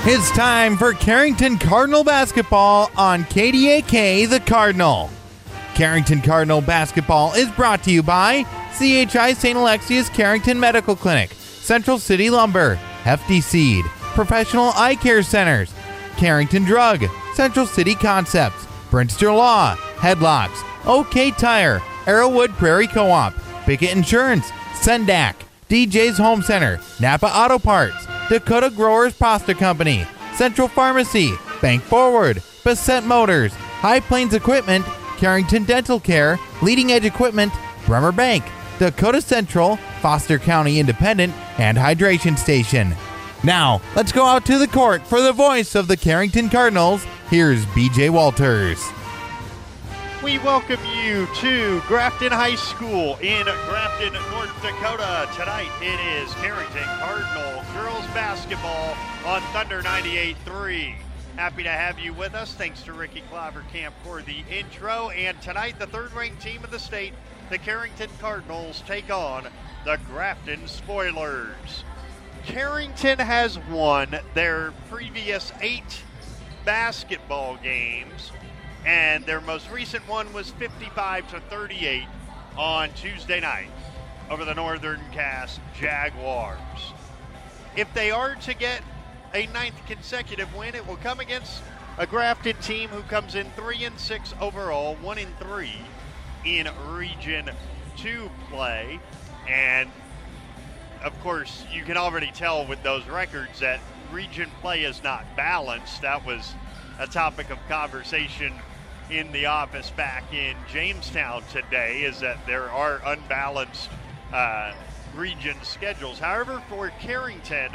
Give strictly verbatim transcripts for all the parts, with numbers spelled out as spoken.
It's time for Carrington Cardinal basketball on K D A K The Cardinal. Carrington Cardinal basketball is brought to you by C H I Saint Alexius Carrington Medical Clinic, Central City Lumber, Hefty Seed, Professional Eye Care Centers, Carrington Drug, Central City Concepts, Brinster Law, Headlocks, OK Tire, Arrowwood Prairie Co-op, Bickett Insurance, Sendak, D J's Home Center, Napa Auto Parts, Dakota Growers Pasta Company, Central Pharmacy, Bank Forward, Bassett Motors, High Plains Equipment, Carrington Dental Care, Leading Edge Equipment, Bremer Bank, Dakota Central, Foster County Independent, and Hydration Station. Now, let's go out to the court for the voice of the Carrington Cardinals. Here's B J Walters. We welcome you to Grafton High School in Grafton, North Dakota. Tonight it is Carrington Cardinal girls basketball on Thunder ninety-eight three. Happy to have you with us. Thanks to Ricky Clavercamp for the intro. And tonight the third-ranked team of the state, the Carrington Cardinals, take on the Grafton Spoilers. Carrington has won their previous eight basketball games, and their most recent one was fifty-five to thirty-eight on Tuesday night over the Northern Cass Jaguars. If they are to get a ninth consecutive win, it will come against a Grafton team who comes in three and six overall, one and three in Region two play. And of course, you can already tell with those records that region play is not balanced. That was a topic of conversation in the office back in Jamestown today, is that there are unbalanced uh, region schedules. However, for Carrington,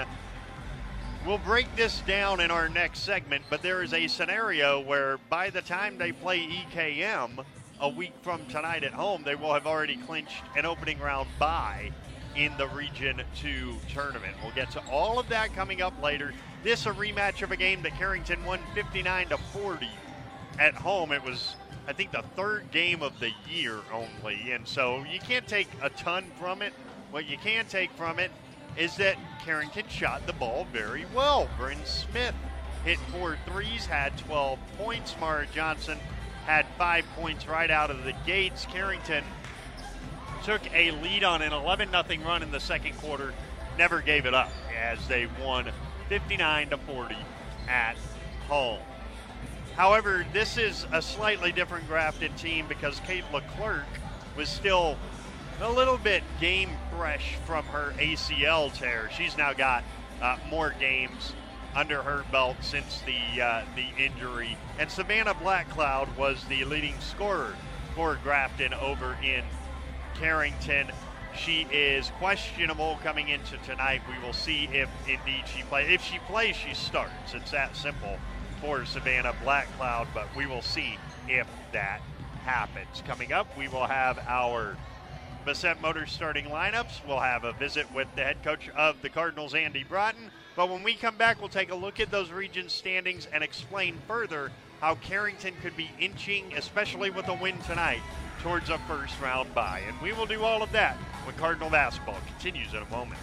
we'll break this down in our next segment, but there is a scenario where by the time they play E K M a week from tonight at home, they will have already clinched an opening round bye in the Region two tournament. We'll get to all of that coming up later. This a rematch of a game that Carrington won fifty-nine to forty at home. It was, I think, the third game of the year only, and so you can't take a ton from it. What you can take from it is that Carrington shot the ball very well. Bryn Smith hit four threes, had twelve points. Mara Johnson had five points right out of the gates. Carrington took a lead on an eleven nothing run in the second quarter, never gave it up as they won fifty-nine to forty at home. However, this is a slightly different Grafton team because Kate Leclerc was still a little bit game fresh from her A C L tear. She's now got uh, more games under her belt since the uh, the injury. And Savannah Blackcloud was the leading scorer for Grafton over in Carrington. She is questionable coming into tonight. We will see if indeed she plays. If she plays, she starts. It's that simple for Savannah Blackcloud, but we will see if that happens. Coming up, we will have our Bassett Motors starting lineups. We'll have a visit with the head coach of the Cardinals, Andy Broughton. But when we come back, we'll take a look at those region standings and explain further how Carrington could be inching, especially with a win tonight, towards a first round bye. And we will do all of that when Cardinal basketball continues in a moment.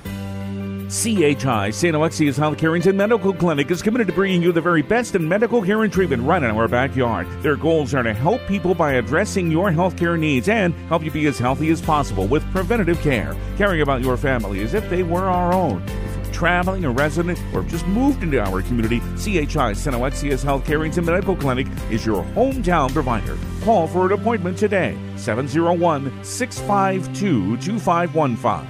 C H I Saint Alexius Health Carrington Medical Clinic is committed to bringing you the very best in medical care and treatment right in our backyard. Their goals are to help people by addressing your health care needs and help you be as healthy as possible with preventative care, caring about your family as if they were our own. If you're traveling, a resident, or just moved into our community, C H I Saint Alexius Health Carrington Medical Clinic is your hometown provider. Call for an appointment today, seven oh one, six five two, two five one five.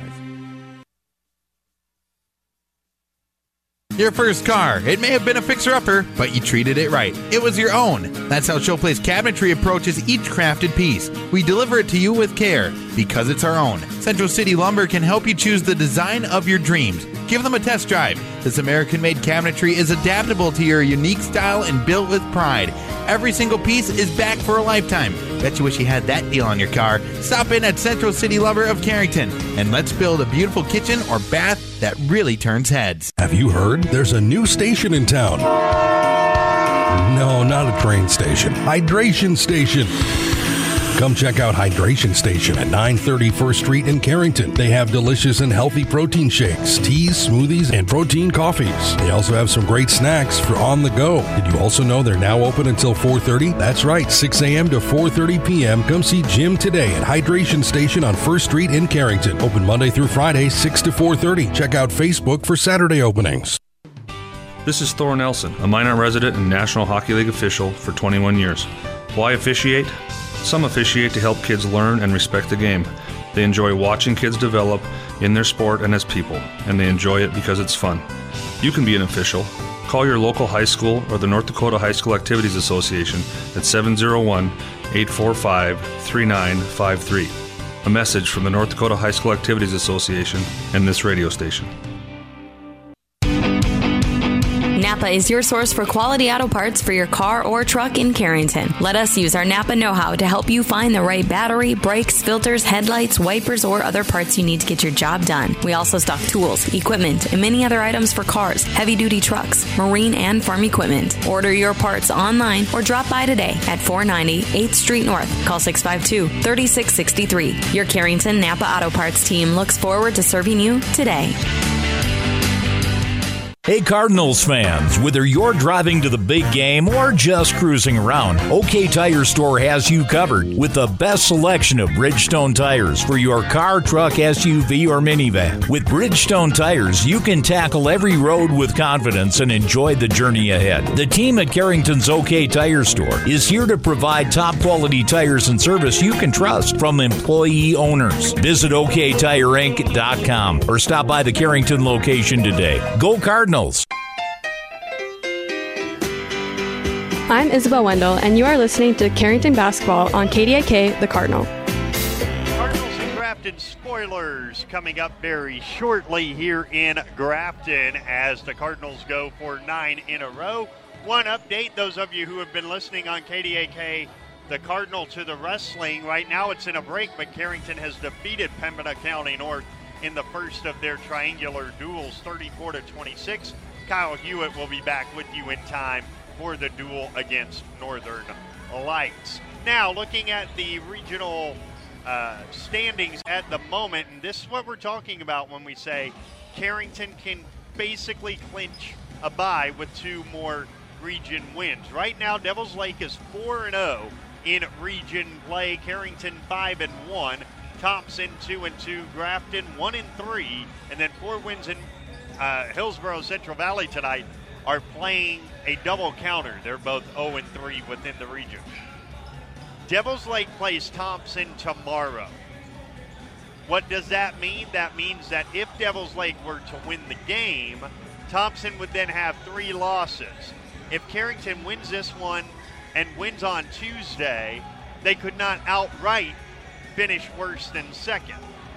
Your first car. It may have been a fixer-upper, but you treated it right. It was your own. That's how Showplace Cabinetry approaches each crafted piece. We deliver it to you with care, because it's our own. Central City Lumber can help you choose the design of your dreams. Give them a test drive. This American-made cabinetry is adaptable to your unique style and built with pride. Every single piece is back for a lifetime. Bet you wish you had that deal on your car. Stop in at Central City Lumber of Carrington, and let's build a beautiful kitchen or bath that really turns heads. Have you heard? There's a new station in town. No, not a train station. Hydration station. Come check out Hydration Station at nine thirty First Street in Carrington. They have delicious and healthy protein shakes, teas, smoothies, and protein coffees. They also have some great snacks for on the go. Did you also know they're now open until four thirty? That's right, six a.m. to four thirty p.m. Come see Jim today at Hydration Station on First Street in Carrington. Open Monday through Friday, six to four thirty. Check out Facebook for Saturday openings. This is Thor Nelson, a minor resident and National Hockey League official for twenty-one years. Why officiate? Some officiate to help kids learn and respect the game. They enjoy watching kids develop in their sport and as people, and they enjoy it because it's fun. You can be an official. Call your local high school or the North Dakota High School Activities Association at seven oh one, eight four five, three nine five three. A message from the North Dakota High School Activities Association and this radio station. Napa is your source for quality auto parts for your car or truck in Carrington. Let us use our Napa know-how to help you find the right battery, brakes, filters, headlights, wipers, or other parts you need to get your job done. We also stock tools, equipment, and many other items for cars, heavy-duty trucks, marine, and farm equipment. Order your parts online or drop by today at four ninety eighth Street North. Call six five two, three six six three. Your Carrington Napa Auto Parts team looks forward to serving you today. Hey Cardinals fans, whether you're driving to the big game or just cruising around, OK Tire Store has you covered with the best selection of Bridgestone tires for your car, truck, S U V, or minivan. With Bridgestone tires, you can tackle every road with confidence and enjoy the journey ahead. The team at Carrington's OK Tire Store is here to provide top quality tires and service you can trust from employee owners. Visit O K Tire Inc dot com or stop by the Carrington location today. Go Cardinals! I'm Isabel Wendell, and you are listening to Carrington Basketball on K D A K, The Cardinal. Cardinals and Grafton spoilers coming up very shortly here in Grafton as the Cardinals go for nine in a row. One update, those of you who have been listening on K D A K, the Cardinal to the wrestling. Right now it's in a break, but Carrington has defeated Pembina County North in the first of their triangular duels, thirty-four to twenty-six. Kyle Hewitt will be back with you in time for the duel against Northern Lights. Now, looking at the regional uh, standings at the moment, and this is what we're talking about when we say Carrington can basically clinch a bye with two more region wins. Right now, Devils Lake is four and oh in region play, Carrington five and one, Thompson two and two, Grafton one and three, and then four wins in uh, Hillsborough Central Valley tonight are playing a double counter. They're both oh and three within the region. Devils Lake plays Thompson tomorrow. What does that mean? That means that if Devils Lake were to win the game, Thompson would then have three losses. If Carrington wins this one and wins on Tuesday, they could not outright finish worse than second.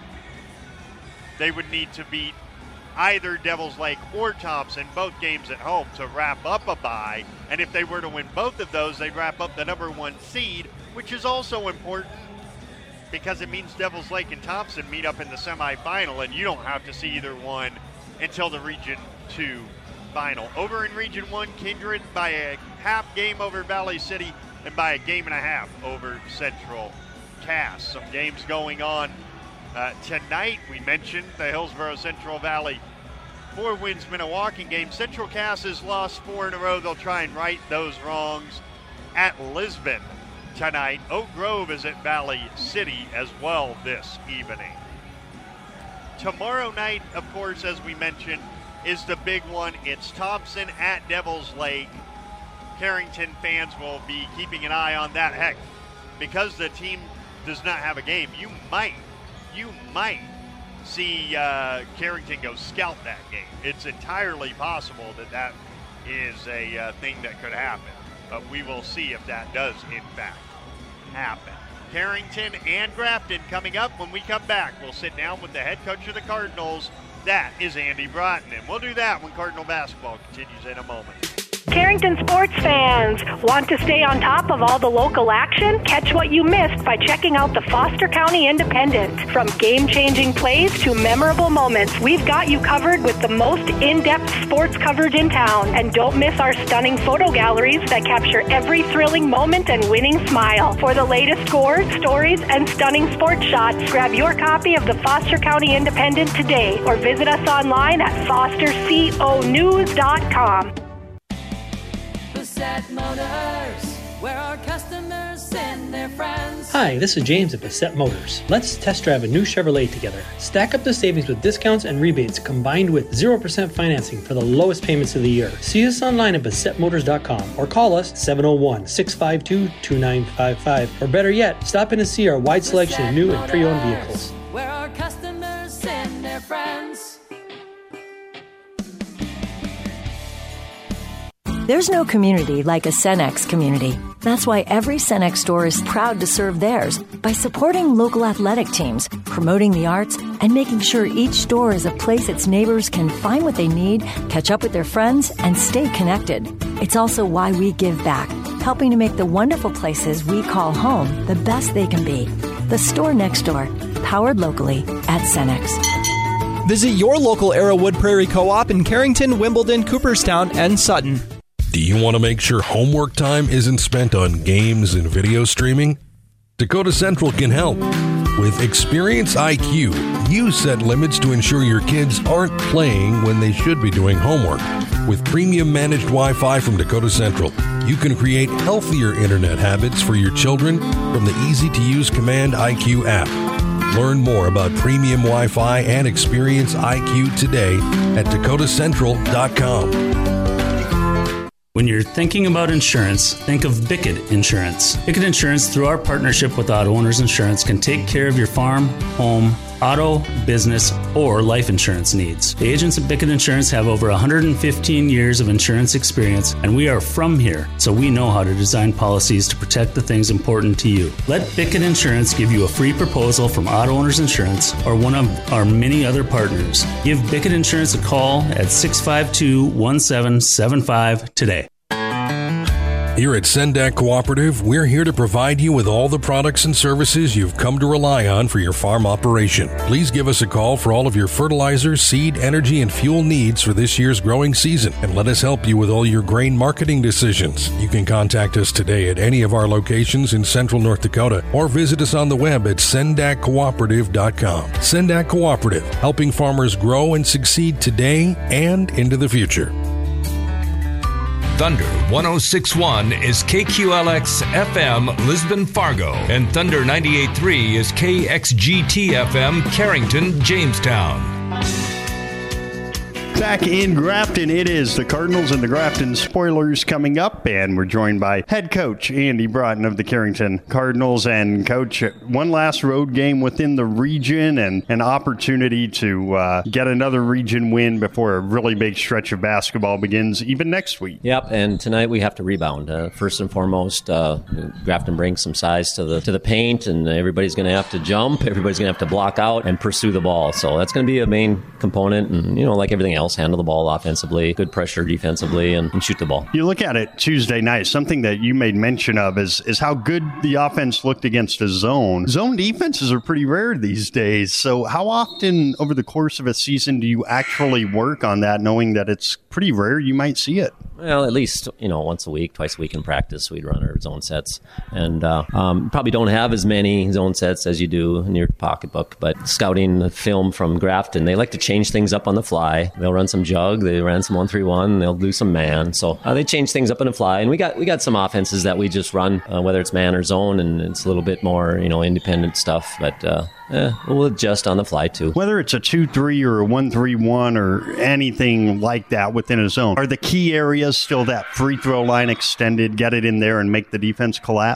They would need to beat either Devils Lake or Thompson, both games at home, to wrap up a bye. And if they were to win both of those, they'd wrap up the number one seed, which is also important because it means Devils Lake and Thompson meet up in the semifinal, and you don't have to see either one until the Region two final. Over in Region one, Kindred by a half game over Valley City and by a game and a half over Central Cass. Some games going on Uh, tonight. We mentioned the Hillsborough Central Valley four wins Minnewacan game. Central Cass has lost four in a row. They'll try and right those wrongs at Lisbon tonight. Oak Grove is at Valley City as well this evening. Tomorrow night, of course, as we mentioned, is the big one. It's Thompson at Devils Lake. Carrington fans will be keeping an eye on that. Heck, because the team does not have a game, you might You might see uh, Carrington go scout that game. It's entirely possible that that is a uh, thing that could happen. But we will see if that does, in fact, happen. Carrington and Grafton coming up. When we come back, we'll sit down with the head coach of the Cardinals. That is Andy Broughton. And we'll do that when Cardinal basketball continues in a moment. Carrington sports fans, want to stay on top of all the local action? Catch what you missed by checking out the Foster County Independent. From game-changing plays to memorable moments, we've got you covered with the most in-depth sports coverage in town. And don't miss our stunning photo galleries that capture every thrilling moment and winning smile. For the latest scores, stories, and stunning sports shots, grab your copy of the Foster County Independent today or visit us online at foster co news dot com. Bassett Motors, where our customers send their friends. Hi, this is James at Bassett Motors. Let's test drive a new Chevrolet together. Stack up the savings with discounts and rebates combined with zero percent financing for the lowest payments of the year. See us online at bassett motors dot com or call us seven oh one, six five two, two nine five five. Or better yet, stop in to see our wide selection of new and pre-owned vehicles. Where our customers send their friends. There's no community like a Cenex community. That's why every Cenex store is proud to serve theirs by supporting local athletic teams, promoting the arts, and making sure each store is a place its neighbors can find what they need, catch up with their friends, and stay connected. It's also why we give back, helping to make the wonderful places we call home the best they can be. The store next door, powered locally at Cenex. Visit your local Arrowwood Prairie Co-op in Carrington, Wimbledon, Cooperstown, and Sutton. Do you want to make sure homework time isn't spent on games and video streaming? Dakota Central can help. With Experience I Q, you set limits to ensure your kids aren't playing when they should be doing homework. With premium managed Wi-Fi from Dakota Central, you can create healthier internet habits for your children from the easy-to-use Command I Q app. Learn more about premium Wi-Fi and Experience I Q today at dakota central dot com. When you're thinking about insurance, think of Bickett Insurance. Bickett Insurance, through our partnership with Auto Owners Insurance, can take care of your farm, home, auto, business, or life insurance needs. The agents at Bickett Insurance have over one hundred fifteen years of insurance experience, and we are from here, so we know how to design policies to protect the things important to you. Let Bickett Insurance give you a free proposal from Auto Owners Insurance or one of our many other partners. Give Bickett Insurance a call at six five two, one seven seven five today. Here at Sendak Cooperative, we're here to provide you with all the products and services you've come to rely on for your farm operation. Please give us a call for all of your fertilizer, seed, energy, and fuel needs for this year's growing season, and let us help you with all your grain marketing decisions. You can contact us today at any of our locations in central North Dakota or visit us on the web at sendak cooperative dot com. Sendak Cooperative, helping farmers grow and succeed today and into the future. Thunder one oh six point one is K Q L X F M Lisbon Fargo, and Thunder ninety-eight point three is K X G T F M Carrington Jamestown. Back in Grafton, it is the Cardinals and the Grafton Spoilers coming up, and we're joined by head coach Andy Broughton of the Carrington Cardinals. And coach, one last road game within the region and an opportunity to uh, get another region win before a really big stretch of basketball begins even next week. Yep, and tonight we have to rebound. Uh, first and foremost, uh, Grafton brings some size to the to the paint, and everybody's going to have to jump, everybody's going to have to block out and pursue the ball. So that's going to be a main component, and you know, like everything else, handle the ball offensively, good pressure defensively, and, and shoot the ball. You look at it Tuesday night, something that you made mention of is, is how good the offense looked against a zone. Zone defenses are pretty rare these days. So how often over the course of a season do you actually work on that, knowing that it's pretty rare you might see it? Well, at least, you know, once a week, twice a week in practice, we'd run our zone sets. And uh, um, probably don't have as many zone sets as you do in your pocketbook. But scouting the film from Grafton, they like to change things up on the fly. They'll run some jug, they ran some one three one, they'll do some man. So uh, they change things up on the fly. And we got we got some offenses that we just run, uh, whether it's man or zone, and it's a little bit more, you know, independent stuff. But uh, eh, we'll adjust on the fly, too. Whether it's a two three or a one three one or anything like that within a zone, are the key areas still that free throw line extended, get it in there and make the defense collapse?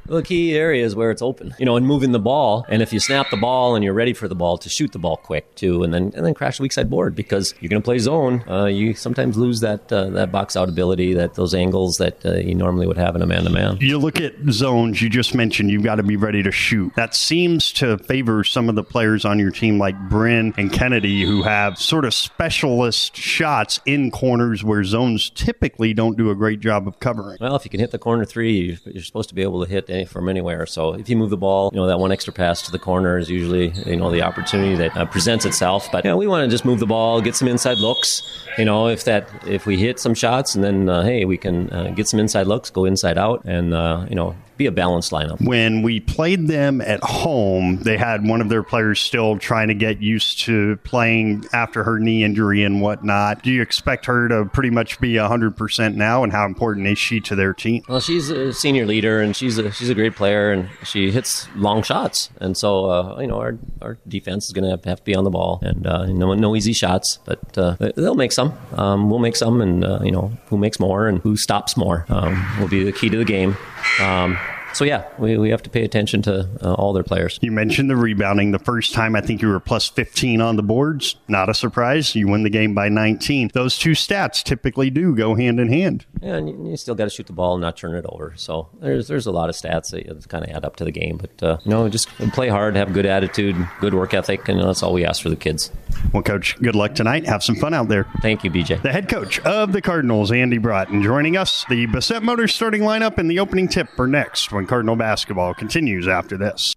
The key area is where it's open, you know, and moving the ball. And if you snap the ball and you're ready for the ball, to shoot the ball quick too, and then and then crash the weak side board, because you're going to play zone. Uh, you sometimes lose that uh, that box out ability, that those angles that uh, you normally would have in a man to man. You look at zones. You just mentioned you've got to be ready to shoot. That seems to favor some of the players on your team, like Bryn and Kennedy, who have sort of specialist shots in corners where zones typically don't do a great job of covering. Well, if you can hit the corner three, you're supposed to be able to hit any, from anywhere. So if you move the ball, you know, that one extra pass to the corner is usually, you know, the opportunity that uh, presents itself. But, you know, we want to just move the ball, get some inside looks. You know, if that if we hit some shots and then, uh, hey, we can uh, get some inside looks, go inside out, and, uh, you know, be a balanced lineup. When we played them at home, they had one of their players still trying to get used to playing after her knee injury and whatnot. Do you expect her to pretty much be one hundred percent now, and how important is she to their team? Well, she's a senior leader, and she's a, she's a great player, and she hits long shots. And so, uh, you know, our our defense is going to have, have to be on the ball, and uh, no, no easy shots, but uh, they'll make some. Um, we'll make some, and, uh, you know, who makes more and who stops more um, will be the key to the game. Um, So, yeah, we, we have to pay attention to uh, all their players. You mentioned the rebounding. The first time, I think you were plus fifteen on the boards. Not a surprise. You win the game by nineteen. Those two stats typically do go hand in hand. Yeah, and you, you still got to shoot the ball and not turn it over. So there's there's a lot of stats that kind of add up to the game. But, uh, you know, just play hard, have good attitude, good work ethic, and that's all we ask for the kids. Well, Coach, good luck tonight. Have some fun out there. Thank you, B J. The head coach of the Cardinals, Andy Broughton, joining us. The Bassett Motors starting lineup and the opening tip are next when Cardinal basketball continues after this.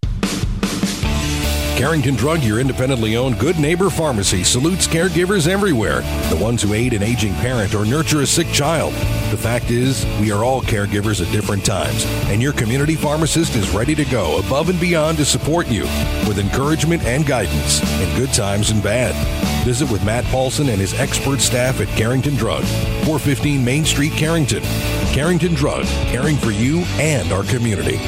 Carrington Drug, your independently owned Good Neighbor Pharmacy, salutes caregivers everywhere, the ones who aid an aging parent or nurture a sick child. The fact is, we are all caregivers at different times, and your community pharmacist is ready to go above and beyond to support you with encouragement and guidance in good times and bad. Visit with Matt Paulson and his expert staff at Carrington Drug, four fifteen Main Street, Carrington. Carrington Drug, caring for you and our community.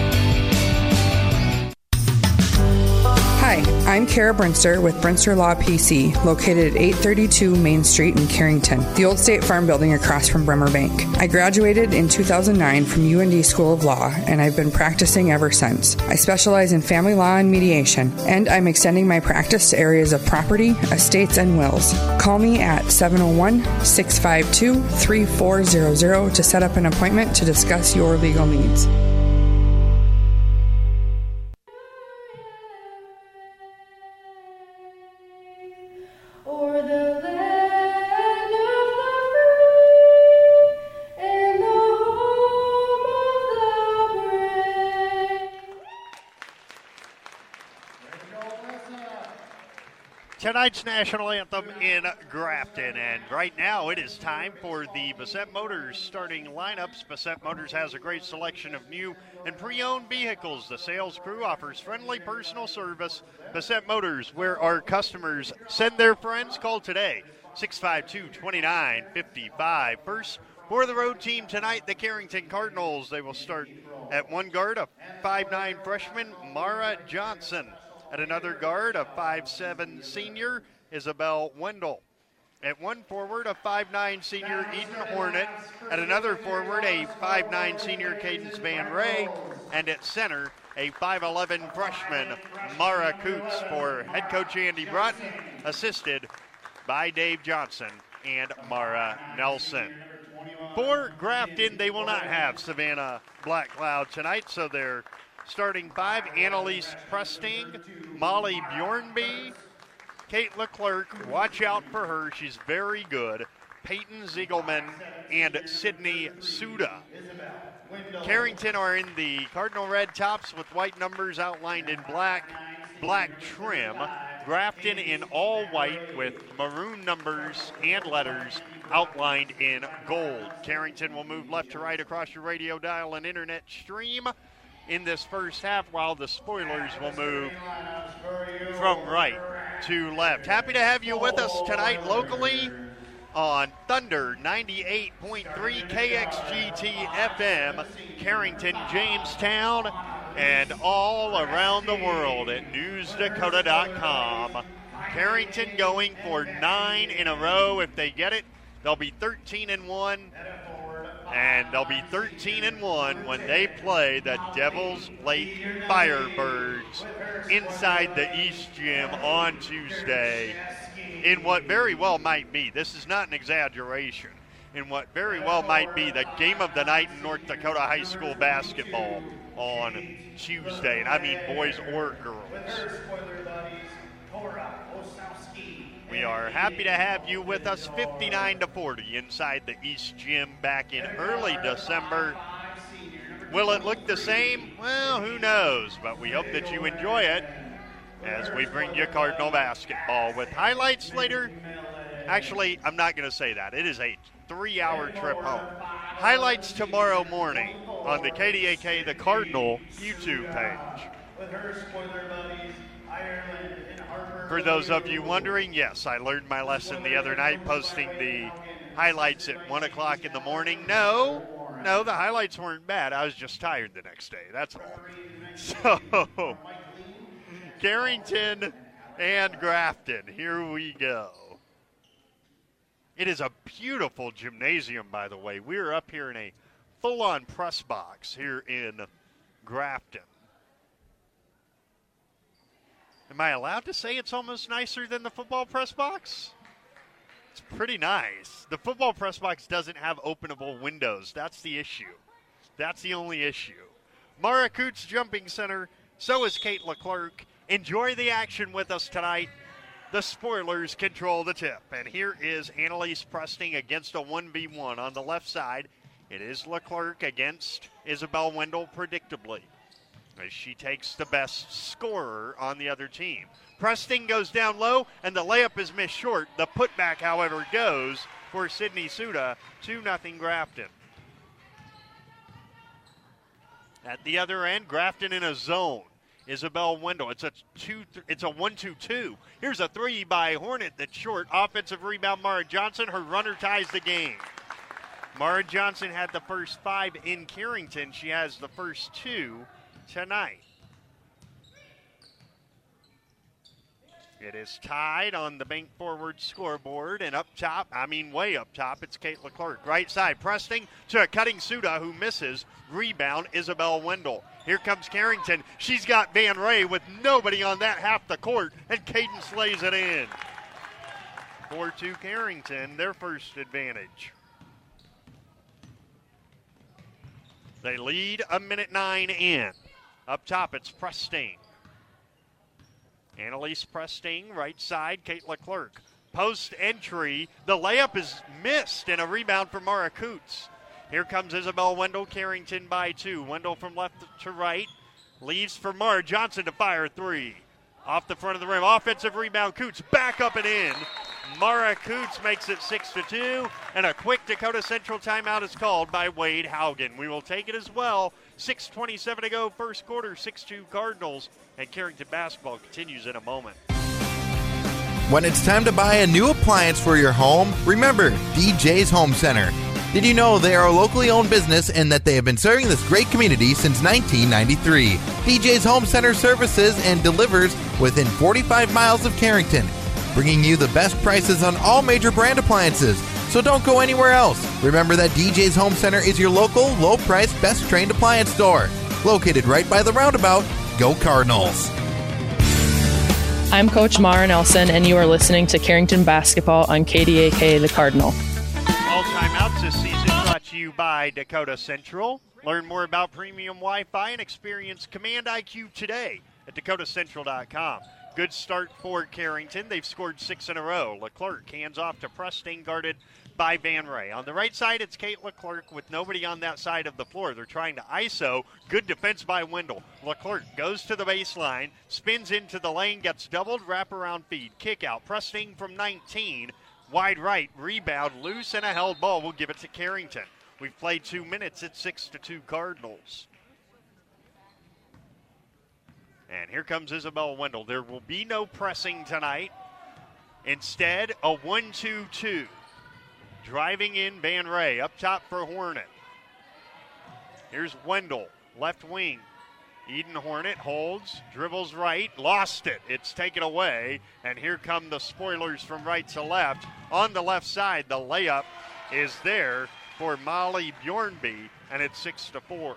Hi, I'm Kara Brinster with Brinster Law P C, located at eight thirty-two Main Street in Carrington, the old State Farm building across from Bremer Bank. I graduated in two thousand nine from U N D School of Law, and I've been practicing ever since. I specialize in family law and mediation, and I'm extending my practice to areas of property, estates, and wills. Call me at seven oh one, six five two, three four zero zero to set up an appointment to discuss your legal needs. Tonight's national anthem in Grafton, and right now it is time for the Bassett Motors starting lineups. Bassett Motors has a great selection of new and pre-owned vehicles. The sales crew offers friendly personal service. Bassett Motors, where our customers send their friends. Call today, six five two, two nine five five. First, for the road team tonight, the Carrington Cardinals. They will start at one guard, a five nine freshman, Mara Johnson. At another guard, a five seven senior, Isabel Wendell. At one forward, a five nine senior, Eden Hornet. At another forward, a five nine senior, Cadence Van Ray. And at center, a five eleven freshman, Mara Coots, for head coach Andy Broughton, assisted by Dave Johnson and Mara Nelson. For Grafton, they will not have Savannah Black Cloud tonight, so they're starting five, Annalise Presting, Molly Bjornby, Kate Leclerc, watch out for her, she's very good, Peyton Ziegelman, and Sydney Suda. Carrington are in the Cardinal red tops with white numbers outlined in black, black trim. Grafton in all white with maroon numbers and letters outlined in gold. Carrington will move left to right across your radio dial and internet stream in this first half, while the spoilers will move from right to left. Happy to have you with us tonight locally on Thunder ninety-eight point three K X G T F M, Carrington, Jamestown, and all around the world at news dakota dot com. Carrington going for nine in a row. If they get it, they'll be thirteen and one And they'll be thirteen and one when they play the Devils Lake Firebirds inside the East Gym on Tuesday in what very well might be, this is not an exaggeration, in what very well might be the game of the night in North Dakota high school basketball on Tuesday. And I mean boys or girls. We are happy to have you with us, fifty-nine to forty inside the East Gym back in early December. Will it look the same? Well, who knows, but we hope that you enjoy it as we bring you Cardinal basketball with highlights later. Actually, I'm not going to say that. It is a three-hour trip home. Highlights tomorrow morning on the K D A K The Cardinal YouTube page. For those of you wondering, yes, I learned my lesson the other night posting the highlights at one o'clock in the morning. No, no, the highlights weren't bad. I was just tired the next day. That's all. So, Carrington and Grafton, here we go. It is a beautiful gymnasium, by the way. We're up here in a full-on press box here in Grafton. Am I allowed to say it's almost nicer than the football press box? It's pretty nice. The football press box doesn't have openable windows. That's the issue. That's the only issue. Mara Coots Jumping Center. So is Kate Leclerc. Enjoy the action with us tonight. The spoilers control the tip. And here is Annalise Presting against a one v one. On the left side, it is Leclerc against Isabel Wendell, predictably, as she takes the best scorer on the other team. Presting goes down low, and the layup is missed short. The putback, however, goes for Sydney Suda, two nothing Grafton. At the other end, Grafton in a zone. Isabel Wendell. It's a two. Th- it's a one two two. Here's a three by Hornet that's short. Offensive rebound, Mara Johnson. Her runner ties the game. Mara Johnson had the first five in Carrington. She has the first two tonight. It is tied on the bank forward scoreboard, and up top, I mean way up top, it's Kate Leclerc. Right side, Presting to a cutting Suda who misses. Rebound, Isabel Wendell. Here comes Carrington. She's got Van Ray with nobody on that half the court, and Cadence lays it in. four two Carrington, their first advantage. They lead a minute nine in. Up top, it's Presting. Annalise Presting, right side, Kate Leclerc. Post entry, the layup is missed, and a rebound for Mara Coots. Here comes Isabel Wendell, Carrington by two. Wendell from left to right, leaves for Mara Johnson to fire three. Off the front of the rim, offensive rebound, Coots back up and in. Mara Coots makes it six to two, and a quick Dakota Central timeout is called by Wade Haugen. We will take it as well. six twenty-seven to go, first quarter, six two Cardinals, and Carrington basketball continues in a moment. When it's time to buy a new appliance for your home, remember D J's Home Center. Did you know they are a locally owned business and that they have been serving this great community since nineteen ninety-three? D J's Home Center services and delivers within forty-five miles of Carrington, bringing you the best prices on all major brand appliances. So don't go anywhere else. Remember that D J's Home Center is your local, low-priced, best-trained appliance store. Located right by the roundabout. Go Cardinals. I'm Coach Mara Nelson, and you are listening to Carrington Basketball on K D A K The Cardinal. All timeouts this season brought to you by Dakota Central. Learn more about premium Wi-Fi and experience Command I Q today at dakota central dot com. Good start for Carrington. They've scored six in a row. Leclerc hands off to Presting, guarded by Van Ray. On the right side, it's Kate Leclerc with nobody on that side of the floor. They're trying to I S O. Good defense by Wendell. Leclerc goes to the baseline, spins into the lane, gets doubled, wraparound feed, kick out. Presting from nineteen, wide right, rebound, loose, and a held ball. We'll give it to Carrington. We've played two minutes. It's six to two Cardinals. And here comes Isabel Wendell. There will be no pressing tonight. Instead, a one two two. Driving in Van Ray, up top for Hornet. Here's Wendell, left wing. Eden Hornet holds, dribbles right, lost it. It's taken away, and here come the spoilers from right to left. On the left side, the layup is there for Molly Bjornby, and it's six to four.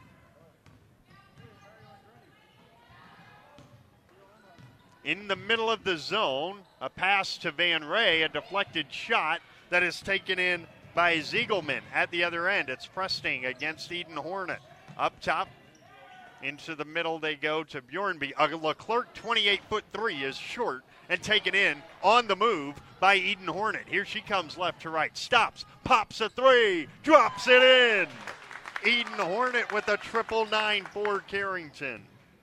In the middle of the zone, a pass to Van Ray, a deflected shot that is taken in by Ziegelman. At the other end, it's Presting against Eden Hornet. Up top, into the middle they go to Bjornby. Uh, Leclerc, twenty-eight foot three, is short and taken in on the move by Eden Hornet. Here she comes left to right, stops, pops a three, drops it in. Eden Hornet with a triple nine for Carrington.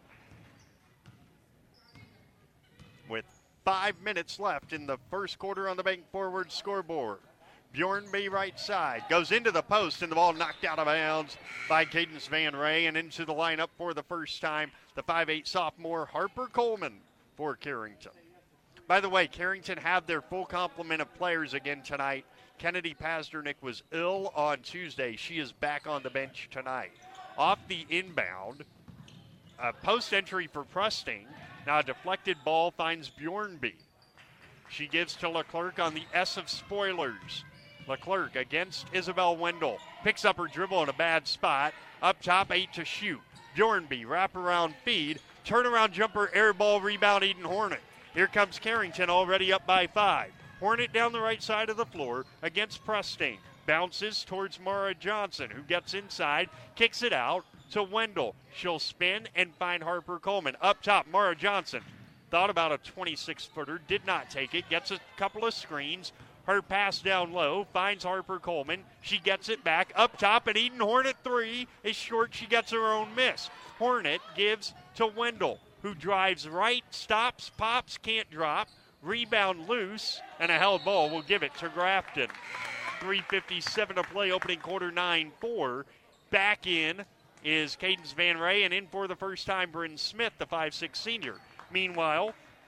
With five minutes left in the first quarter on the Bank Forward scoreboard. Bjornby right side, goes into the post, and the ball knocked out of bounds by Cadence Van Ray, and into the lineup for the first time, the five eight sophomore Harper Coleman for Carrington. By the way, Carrington have their full complement of players again tonight. Kennedy Pasternak was ill on Tuesday. She is back on the bench tonight. Off the inbound, a post entry for Presting. Now a deflected ball finds Bjornby. She gives to Leclerc on the S of Spoilers. Leclerc against Isabel Wendell. Picks up her dribble in a bad spot. Up top, eight to shoot. Bjornby, wraparound feed. Turnaround jumper, air ball, rebound, Eden Hornet. Here comes Carrington, already up by five. Hornet down the right side of the floor against Presting. Bounces towards Mara Johnson, who gets inside, kicks it out to Wendell. She'll spin and find Harper Coleman. Up top, Mara Johnson. Thought about a twenty-six footer, did not take it. Gets a couple of screens. Her pass down low, finds Harper Coleman. She gets it back up top, and Eden Hornet three is short. She gets her own miss. Hornet gives to Wendell, who drives right, stops, pops, can't drop. Rebound loose, and a held ball will give it to Grafton. three fifty-seven to play, opening quarter, nine four. Back in is Cadence Van Ray, and in for the first time, Bryn Smith, the five six senior. Meanwhile,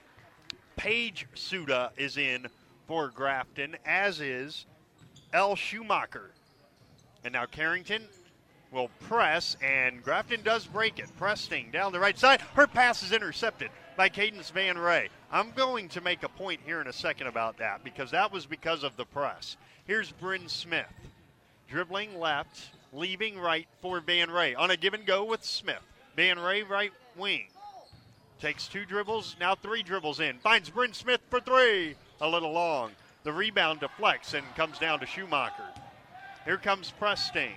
Paige Suda is in for Grafton, as is Elle Schumacher. And now Carrington will press, and Grafton does break it. Presting down the right side. Her pass is intercepted by Cadence Van Ray. I'm going to make a point here in a second about that, because that was because of the press. Here's Bryn Smith. Dribbling left, leaving right for Van Ray. On a give and go with Smith. Van Ray right wing. Takes two dribbles, now three dribbles in. Finds Bryn Smith for three. A little long. The rebound deflects and comes down to Schumacher. Here comes Presting.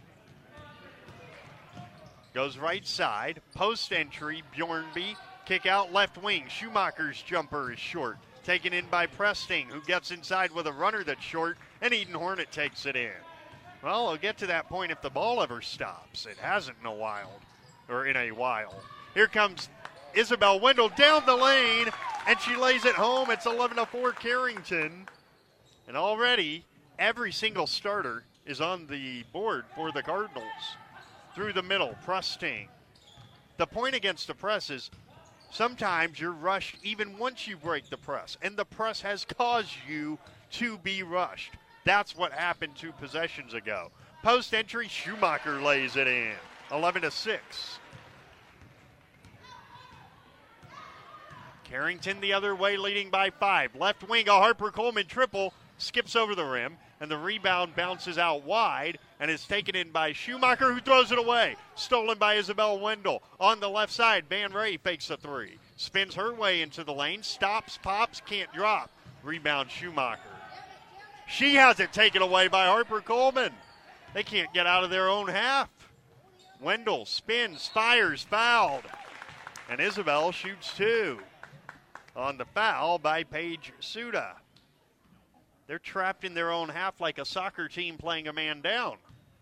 Goes right side. Post entry, Bjornby. Kick out left wing. Schumacher's jumper is short. Taken in by Presting, who gets inside with a runner that's short, and Eden Hornet takes it in. Well, I'll get to that point if the ball ever stops. It hasn't in a while, or in a while. Here comes Isabel Wendell down the lane, and she lays it home. It's eleven to four Carrington. And already, every single starter is on the board for the Cardinals. Through the middle, Presting. The point against the press is sometimes you're rushed even once you break the press, and the press has caused you to be rushed. That's what happened two possessions ago. Post entry, Schumacher lays it in. eleven to six. Carrington the other way, leading by five. Left wing, a Harper Coleman triple, skips over the rim, and the rebound bounces out wide and is taken in by Schumacher, who throws it away. Stolen by Isabel Wendell. On the left side, Van Ray fakes a three. Spins her way into the lane, stops, pops, can't drop. Rebound Schumacher. She has it taken away by Harper Coleman. They can't get out of their own half. Wendell spins, fires, fouled. And Isabel shoots two. On the foul by Paige Suda. They're trapped in their own half like a soccer team playing a man down.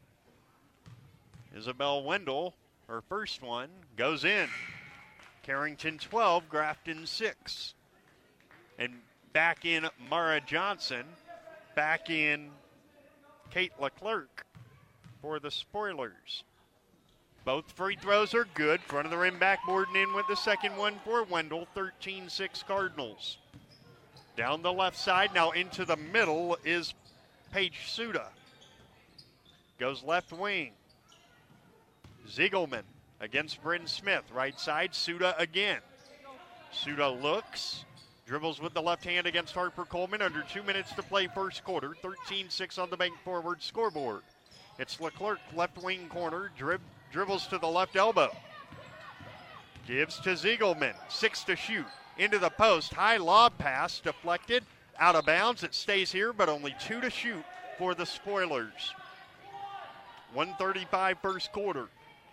Isabel Wendell, her first one, goes in. Carrington twelve, Grafton six. And back in Mara Johnson, back in Kate Leclerc for the Spoilers. Both free throws are good. Front of the rim backboard and in with the second one for Wendell. thirteen six Cardinals. Down the left side, now into the middle is Paige Suda. Goes left wing. Ziegelman against Bryn Smith. Right side, Suda again. Suda looks, Dribbles with the left hand against Harper Coleman. Under two minutes to play first quarter. thirteen six on the bank forward scoreboard. It's Leclerc, left wing corner. Drib- dribbles to the left elbow. Gives to Ziegelman. Six to shoot. Into the post. High lob pass. Deflected. Out of bounds. It stays here, but only two to shoot for the Spoilers. one thirty-five first quarter.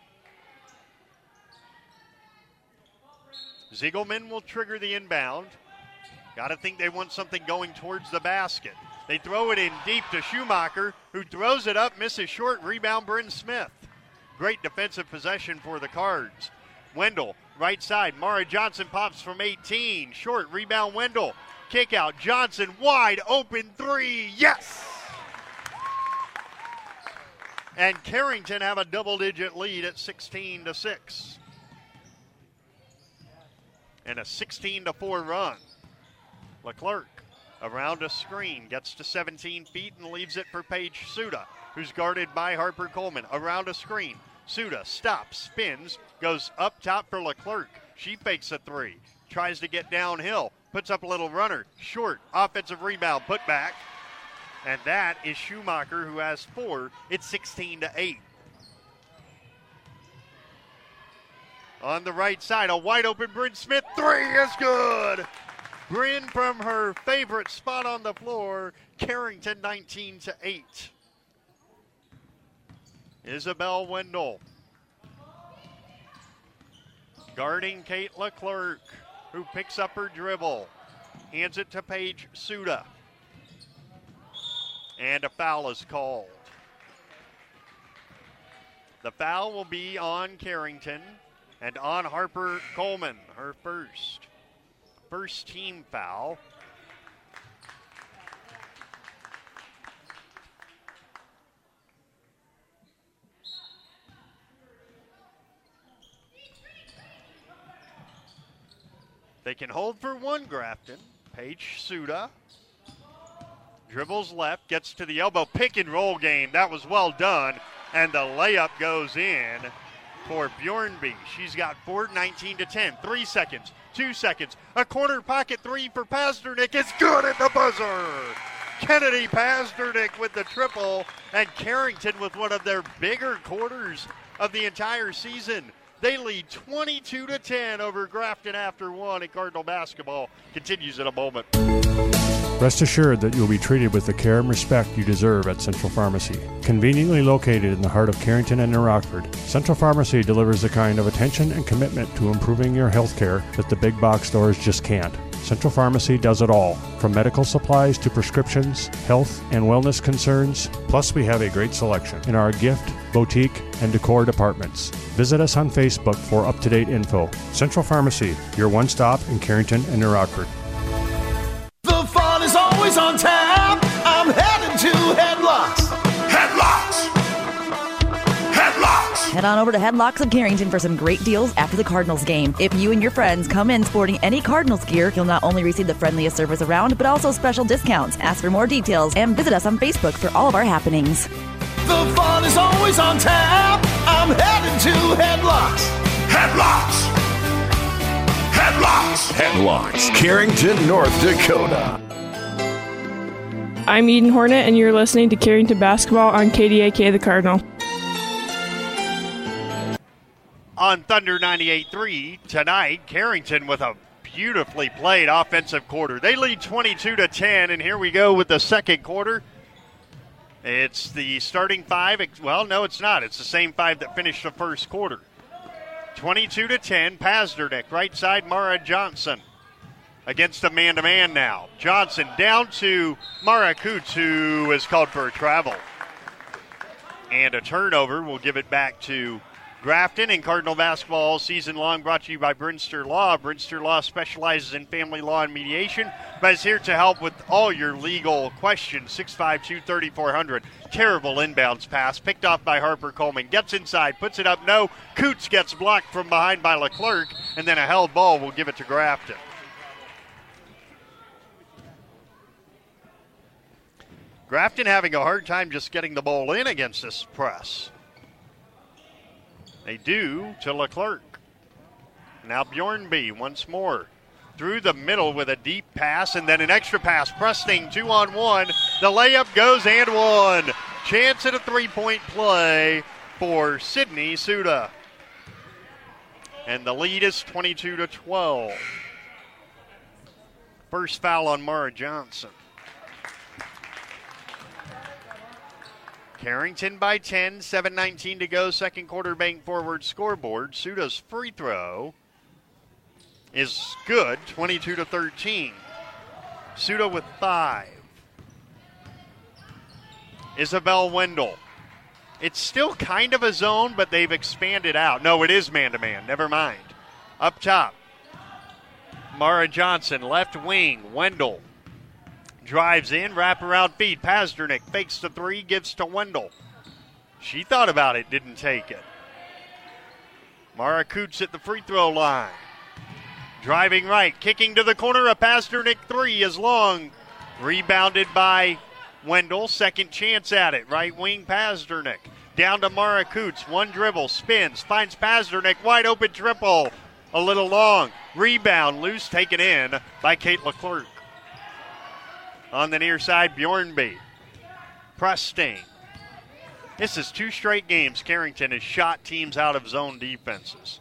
Ziegelman will trigger the inbound. Got to think they want something going towards the basket. They throw it in deep to Schumacher, who throws it up, misses short. Rebound, Bryn Smith. Great defensive possession for the Cards. Wendell, right side. Mara Johnson pops from eighteen. Short, rebound, Wendell. Kick out, Johnson, wide open three. Yes! And Carrington have a double-digit lead at sixteen to six. And a sixteen to four run. Leclerc around a screen, gets to seventeen feet and leaves it for Paige Suda, who's guarded by Harper Coleman. Around a screen, Suda stops, spins, goes up top for Leclerc. She fakes a three, tries to get downhill, puts up a little runner, short, offensive rebound, put back. And that is Schumacher, who has four. It's sixteen to eight. On the right side, a wide open Bryn Smith. Three is good. Bryn from her favorite spot on the floor. Carrington nineteen to eight. Isabel Wendell guarding Kate Leclerc, who picks up her dribble. Hands it to Paige Suda. And a foul is called. The foul will be on Carrington and on Harper Coleman, her first. First team foul. They can hold for one, Grafton. Paige Suda. Dribbles left, gets to the elbow. Pick and roll game. That was well done. And the layup goes in for Bjornby. She's got four, nineteen to ten. Three seconds, two seconds. A corner pocket three for Pasternak. It's good at the buzzer. Kennedy Pasternak with the triple. And Carrington with one of their bigger quarters of the entire season. They lead twenty-two to ten over Grafton after one, and Cardinal basketball continues in a moment. Rest assured that you'll be treated with the care and respect you deserve at Central Pharmacy. Conveniently located in the heart of Carrington and New Rockford, Central Pharmacy delivers the kind of attention and commitment to improving your health care that the big box stores just can't. Central Pharmacy does it all, from medical supplies to prescriptions, health and wellness concerns. Plus, we have a great selection in our gift, boutique, and decor departments. Visit us on Facebook for up-to-date info. Central Pharmacy, your one-stop in Carrington and New Rockford. The fun is always on tap. I'm headed to Headlocks. Headlocks. Headlocks. Head on over to Headlocks of Carrington for some great deals after the Cardinals game. If you and your friends come in sporting any Cardinals gear, you'll not only receive the friendliest service around, but also special discounts. Ask for more details and visit us on Facebook for all of our happenings. The fun is always on tap. I'm headed to Headlocks. Headlocks. Headlocks. Headlocks, Carrington, North Dakota. I'm Eden Hornet, and you're listening to Carrington Basketball on K D A K The Cardinal. On Thunder ninety-eight three tonight, Carrington with a beautifully played offensive quarter. They lead twenty-two to ten, and here we go with the second quarter. It's the starting five. Well, no, it's not. It's the same five that finished the first quarter. twenty-two to ten, Pasternak, right side, Mara Johnson against a man-to-man now. Johnson down to Mara Coots, who is called for a travel. And a turnover. We'll give it back to Grafton. And Cardinal basketball all season long brought to you by Brinster Law. Brinster Law specializes in family law and mediation, but is here to help with all your legal questions. six five two, three four zero zero. Terrible inbounds pass, picked off by Harper Coleman. Gets inside, puts it up, no. Coots gets blocked from behind by Leclerc, and then a held ball will give it to Grafton. Grafton having a hard time just getting the ball in against this press. They do to Leclerc. Now Bjornby once more. through the middle with a deep pass and then an extra pass. Prusting two on one. The layup goes and one. Chance at a three-point play for Sydney Suda. And the lead is twenty-two to twelve. First foul on Mara Johnson. Carrington by ten, seven nineteen to go. Second quarter bank forward scoreboard. Suda's free throw is good, twenty-two to thirteen. Suda with five. Isabel Wendell. It's still kind of a zone, but they've expanded out. No, it is man-to-man. Never mind. Up top, Mara Johnson, left wing. Wendell drives in, wraparound feed. Pasternak fakes the three, gives to Wendell. She thought about it, didn't take it. Mara Coots at the free throw line. Driving right, kicking to the corner. A Pasternak three is long. Rebounded by Wendell. Second chance at it. Right wing Pasternak. Down to Mara Coots. One dribble, spins, finds Pasternak. Wide open triple. A little long. Rebound, loose, taken in by Kate Leclerc. On the near side, Bjornby. Prusting. This is two straight games Carrington has shot teams out of zone defenses.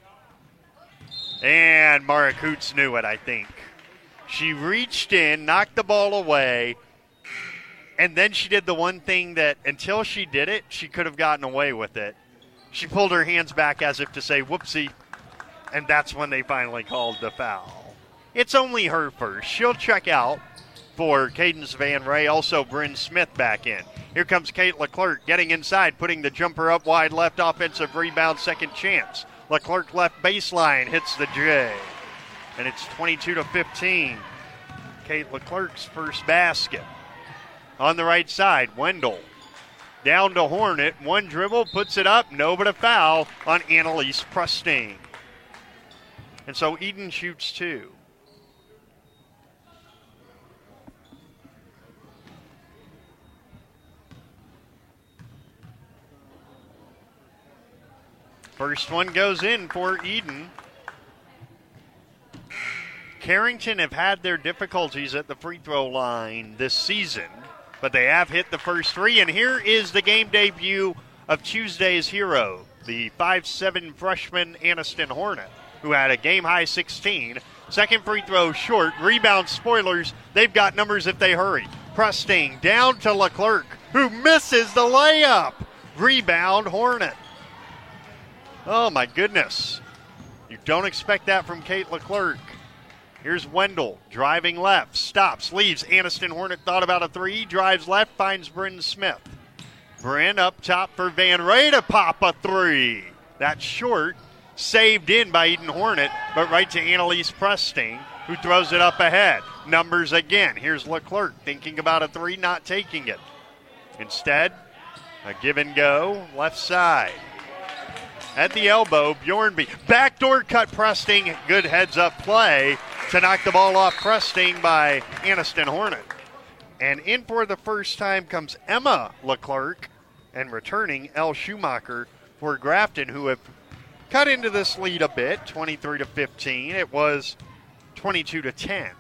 And Mara Coots knew it, I think. She reached in, knocked the ball away, and then she did the one thing that until she did it, she could have gotten away with it. She pulled her hands back as if to say, whoopsie, and that's when they finally called the foul. It's only her first. She'll check out for Cadence Van Ray. Also, Bryn Smith back in. Here comes Kate Leclerc getting inside, putting the jumper up wide left, offensive rebound, second chance. Leclerc left baseline, hits the J. And it's twenty-two to fifteen. Kate Leclerc's first basket. On the right side, Wendell. Down to Hornet, one dribble, puts it up, no but a foul on Annalise Prusting. And so Eden shoots two. First one goes in for Eden. Carrington have had their difficulties at the free throw line this season, but they have hit the first three. And here is the game debut of Tuesday's hero, the five seven freshman Aniston Hornet, who had a game-high sixteen. Second free throw short. Rebound spoilers. They've got numbers if they hurry. Prusting down to Leclerc, who misses the layup. Rebound Hornet. Oh, my goodness. You don't expect that from Kate Leclerc. Here's Wendell driving left, stops, leaves. Aniston Hornet thought about a three, drives left, finds Bryn Smith. Bryn up top for Van Ray to pop a three. That's short, saved in by Eden Hornet, but right to Annalise Prusting, who throws it up ahead. Numbers again. Here's Leclerc thinking about a three, not taking it. Instead, a give and go, left side. At the elbow, Bjornby. Backdoor cut Prusting. Good heads-up play to knock the ball off Prusting by Aniston Hornet. And in for the first time comes Emma Leclerc, and returning Elle Schumacher for Grafton, who have cut into this lead a bit, twenty-three to fifteen. It was twenty-two to ten.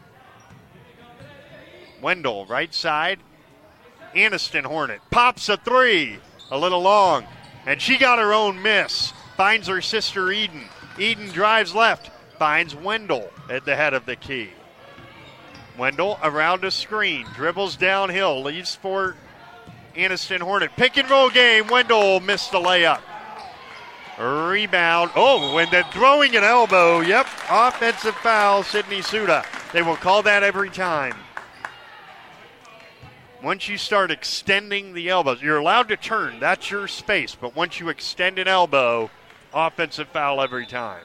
Wendell, right side. Aniston Hornet pops a three, a little long, and she got her own miss. Finds her sister Eden. Eden drives left, finds Wendell at the head of the key. Wendell around a screen, dribbles downhill, leaves for Aniston Hornet. Pick and roll game. Wendell missed the layup. Rebound. Oh, and then throwing an elbow. Yep, offensive foul, Sydney Suda. They will call that every time. Once you start extending the elbows, you're allowed to turn. That's your space. But once you extend an elbow, offensive foul every time.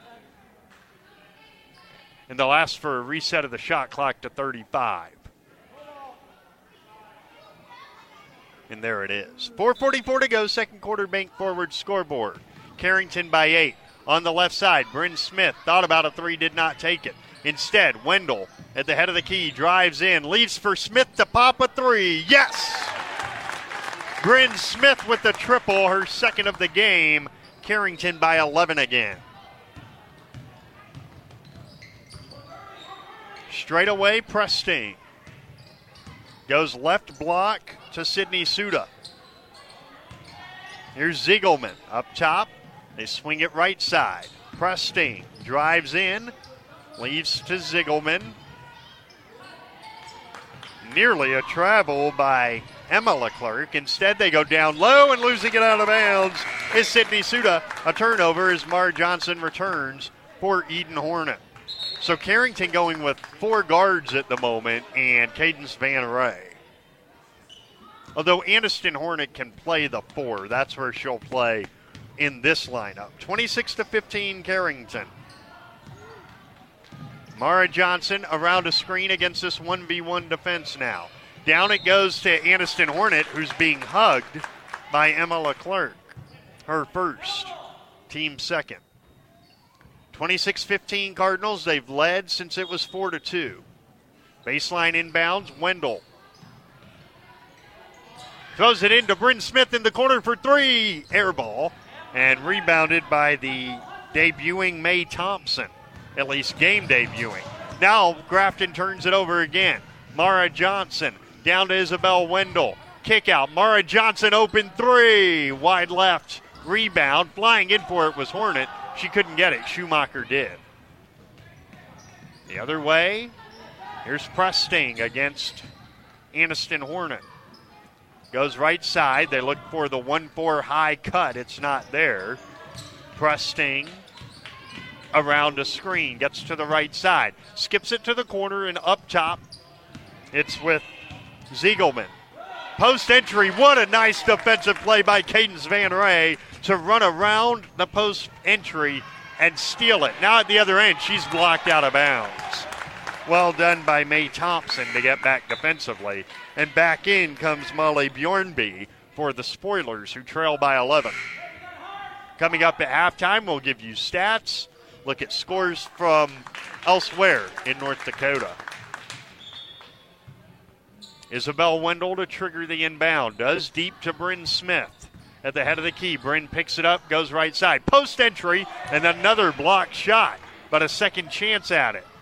And they'll ask for a reset of the shot clock to thirty-five. And there it is. four forty-four to go, second quarter bank forward scoreboard. Carrington by eight. On the left side, Bryn Smith thought about a three, did not take it. Instead, Wendell at the head of the key, drives in, leaves for Smith to pop a three. Yes! Bryn Smith with the triple, her second of the game. Carrington by eleven again. Straight away, Presting. Goes left block to Sydney Suda. Here's Ziegelman up top. They swing it right side. Presting drives in, leaves to Ziegelman. Nearly a travel by Emma Leclerc. Instead, they go down low, and losing it out of bounds is Sydney Suda. A turnover as Mara Johnson returns for Eden Hornet. So Carrington going with four guards at the moment and Cadence Van Ray. Although Aniston Hornet can play the four, that's where she'll play in this lineup. twenty-six to fifteen Carrington. Mara Johnson around a screen against this one v one defense now. Down it goes to Aniston Hornet, who's being hugged by Emma Leclerc. Her first, team second. twenty-six fifteen Cardinals. They've led since it was four to two. Baseline inbounds, Wendell. Throws it into Bryn Smith in the corner for three. Air ball. And rebounded by the debuting May Thompson. At least game debuting. Now Grafton turns it over again. Mara Johnson down to Isabel Wendell. Kick out. Mara Johnson open three. Wide left. Rebound. Flying in for it was Hornet. She couldn't get it. Schumacher did. The other way. Here's Presting against Aniston Hornet. Goes right side. They look for the one four high cut. It's not there. Presting around a screen. Gets to the right side. Skips it to the corner and up top. It's with Ziegelman. Post entry. What a nice defensive play by Cadence Van Ray to run around the post entry and steal it. Now at the other end, she's blocked out of bounds. Well done by May Thompson to get back defensively. And back in comes Molly Bjornby for the Spoilers, who trail by eleven. Coming up at halftime, we'll give you stats, look at scores from elsewhere in North Dakota. Isabel Wendell to trigger the inbound. Does deep to Bryn Smith. At the head of the key, Bryn picks it up, goes right side. Post entry, and another blocked shot, but a second chance at it.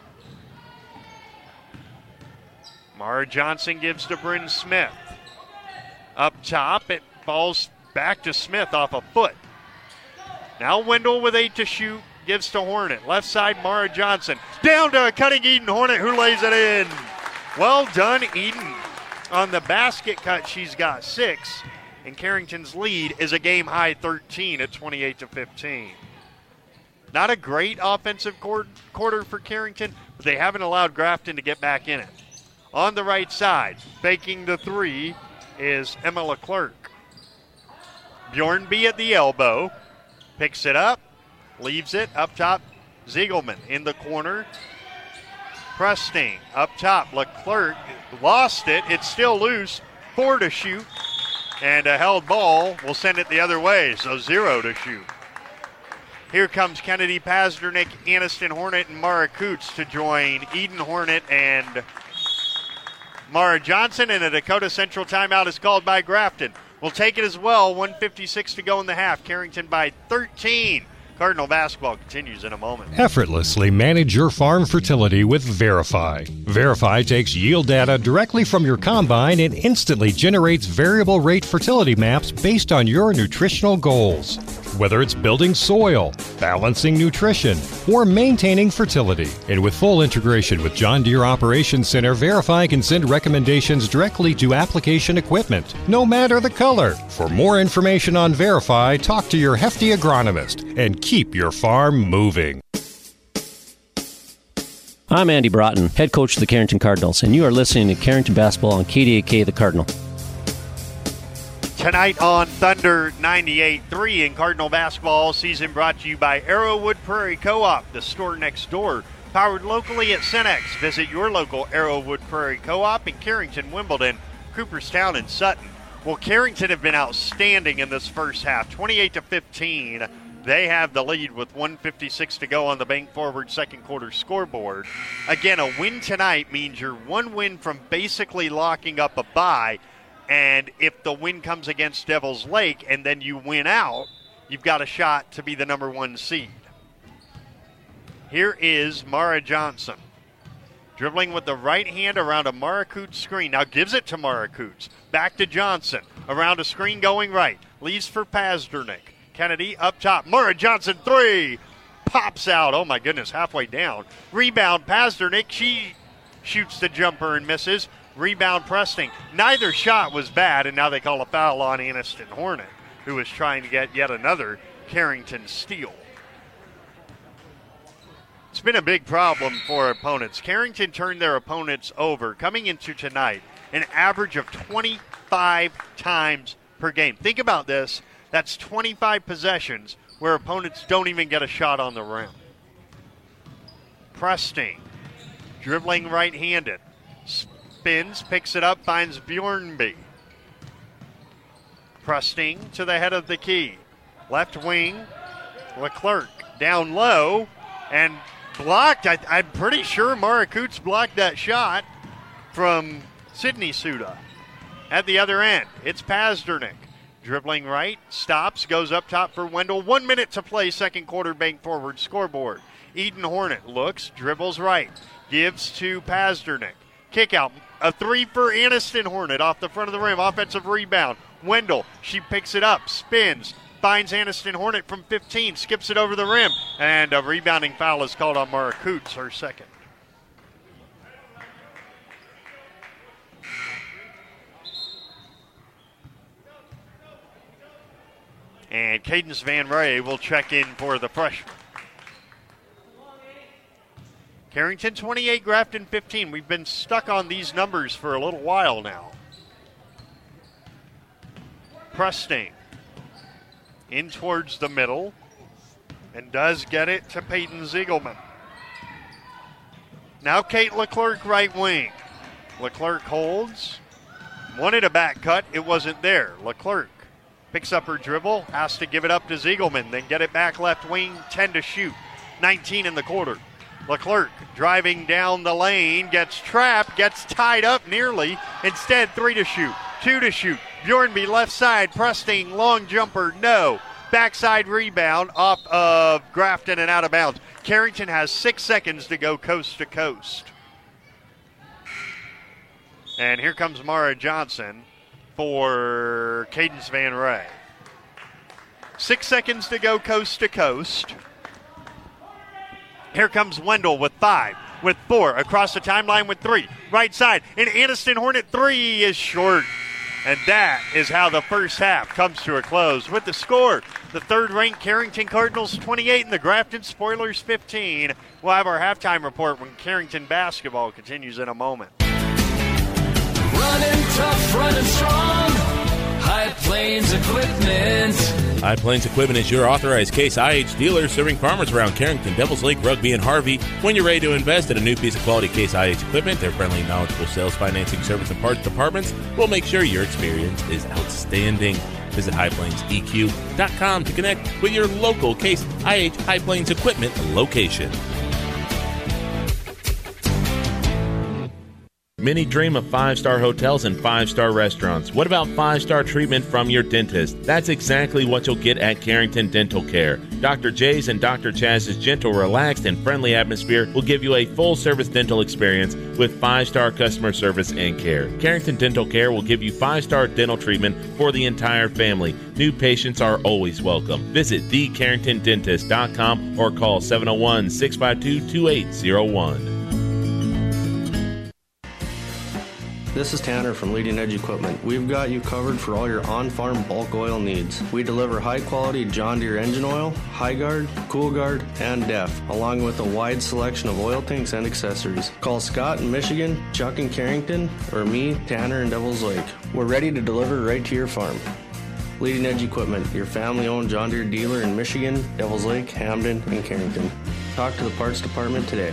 Mara Johnson gives to Bryn Smith. Up top, it falls back to Smith off a foot. Now Wendell with eight to shoot, gives to Hornet. Left side, Mara Johnson. Down to a cutting Eden Hornet, who lays it in. Well done, Eden. On the basket cut, she's got six. And Carrington's lead is a game-high thirteen at twenty-eight to fifteen. Not a great offensive quarter for Carrington, but they haven't allowed Grafton to get back in it. On the right side, faking the three, is Emma Leclerc. Bjornby at the elbow. Picks it up, leaves it up top. Ziegelman in the corner. Presting up top. Leclerc lost it. It's still loose. Four to shoot. And a held ball will send it the other way, so zero to shoot. Here comes Kennedy Pasdernick, Aniston Hornet, and Mara Coots to join Eden Hornet and Mara Johnson. And a Dakota Central timeout is called by Grafton. We'll take it as well. one fifty-six to go in the half. Carrington by thirteen. Cardinal basketball continues in a moment. Effortlessly manage your farm fertility with Verify. Verify takes yield data directly from your combine and instantly generates variable rate fertility maps based on your nutritional goals. Whether it's building soil, balancing nutrition, or maintaining fertility. And with full integration with John Deere Operations Center, Verify can send recommendations directly to application equipment, no matter the color. For more information on Verify, talk to your Hefty agronomist and keep your farm moving. I'm Andy Broughton, head coach of the Carrington Cardinals, and you are listening to Carrington Basketball on K D A K The Cardinal. Tonight on Thunder ninety-eight point three in Cardinal basketball season, brought to you by Arrowwood Prairie Co-op, the store next door. Powered locally at Cenex. Visit your local Arrowwood Prairie Co-op in Carrington, Wimbledon, Cooperstown, and Sutton. Well, Carrington have been outstanding in this first half, twenty-eight to fifteen. They have the lead with one fifty-six to go on the Bank Forward second quarter scoreboard. Again, a win tonight means you're one win from basically locking up a bye. And if the win comes against Devil's Lake and then you win out, you've got a shot to be the number one seed. Here is Mara Johnson. Dribbling with the right hand around a Maracoots screen. Now gives it to Maracoots. Back to Johnson. Around a screen going right. Leaves for Pazdernik. Kennedy up top. Mara Johnson, three. Pops out. Oh, my goodness, halfway down. Rebound, Pazdernik. She shoots the jumper and misses. Rebound, Presting. Neither shot was bad, and now they call a foul on Aniston Hornet, who is trying to get yet another Carrington steal. It's been a big problem for opponents. Carrington turned their opponents over, coming into tonight, an average of twenty-five times per game. Think about this. That's twenty-five possessions where opponents don't even get a shot on the rim. Presting, dribbling right-handed. Spins, picks it up, finds Bjornby. Presting to the head of the key. Left wing, Leclerc down low and blocked. I, I'm pretty sure Maracoots blocked that shot from Sydney Suda. At the other end, it's Pazdernik. Dribbling right, stops, goes up top for Wendell. One minute to play, second quarter, bank forward scoreboard. Eden Hornet looks, dribbles right, gives to Pazdernik. Kick out, a three for Aniston Hornet off the front of the rim. Offensive rebound. Wendell, she picks it up, spins, finds Aniston Hornet from fifteen, skips it over the rim, and a rebounding foul is called on Maracoots, her second. And Cadence Van Ray will check in for the freshman. Carrington twenty-eight, Grafton fifteen. We've been stuck on these numbers for a little while now. Presting in towards the middle and does get it to Peyton Ziegelman. Now Kate Leclerc right wing. Leclerc holds. Wanted a back cut. It wasn't there. Leclerc picks up her dribble, has to give it up to Ziegelman, then get it back left wing, ten to shoot. nineteen in the quarter. Leclerc driving down the lane, gets trapped, gets tied up nearly. Instead, three to shoot, two to shoot. Bjornby left side, Presting, long jumper, no. Backside rebound off of Grafton and out of bounds. Carrington has six seconds to go coast to coast. And here comes Mara Johnson for Cadence Van Ray. Six seconds to go coast to coast. Here comes Wendell with five, with four, across the timeline with three. Right side, and Aniston Hornet three is short. And that is how the first half comes to a close. With the score, the third-ranked Carrington Cardinals twenty-eight and the Grafton Spoilers fifteen. We'll have our halftime report when Carrington basketball continues in a moment. Running tough, running strong. High Plains Equipment. High Plains Equipment is your authorized Case I H dealer serving farmers around Carrington, Devils Lake, Rugby, and Harvey. When you're ready to invest in a new piece of quality Case I H equipment, their friendly, knowledgeable sales, financing, service, and parts departments will make sure your experience is outstanding. Visit high plains e q dot com to connect with your local Case I H High Plains Equipment location. Many dream of five-star hotels and five-star restaurants. What about five-star treatment from your dentist? That's exactly what you'll get at Carrington Dental Care. Doctor J's and Doctor Chaz's gentle, relaxed, and friendly atmosphere will give you a full-service dental experience with five-star customer service and care. Carrington Dental Care will give you five-star dental treatment for the entire family. New patients are always welcome. Visit the carrington dentist dot com or call seven oh one, six five two, two eight oh one. This is Tanner from Leading Edge Equipment. We've got you covered for all your on-farm bulk oil needs. We deliver high-quality John Deere engine oil, High-Guard, Cool-Guard, and D E F, along with a wide selection of oil tanks and accessories. Call Scott in Michigan, Chuck in Carrington, or me, Tanner in Devils Lake. We're ready to deliver right to your farm. Leading Edge Equipment, your family-owned John Deere dealer in Michigan, Devils Lake, Hamden, and Carrington. Talk to the parts department today.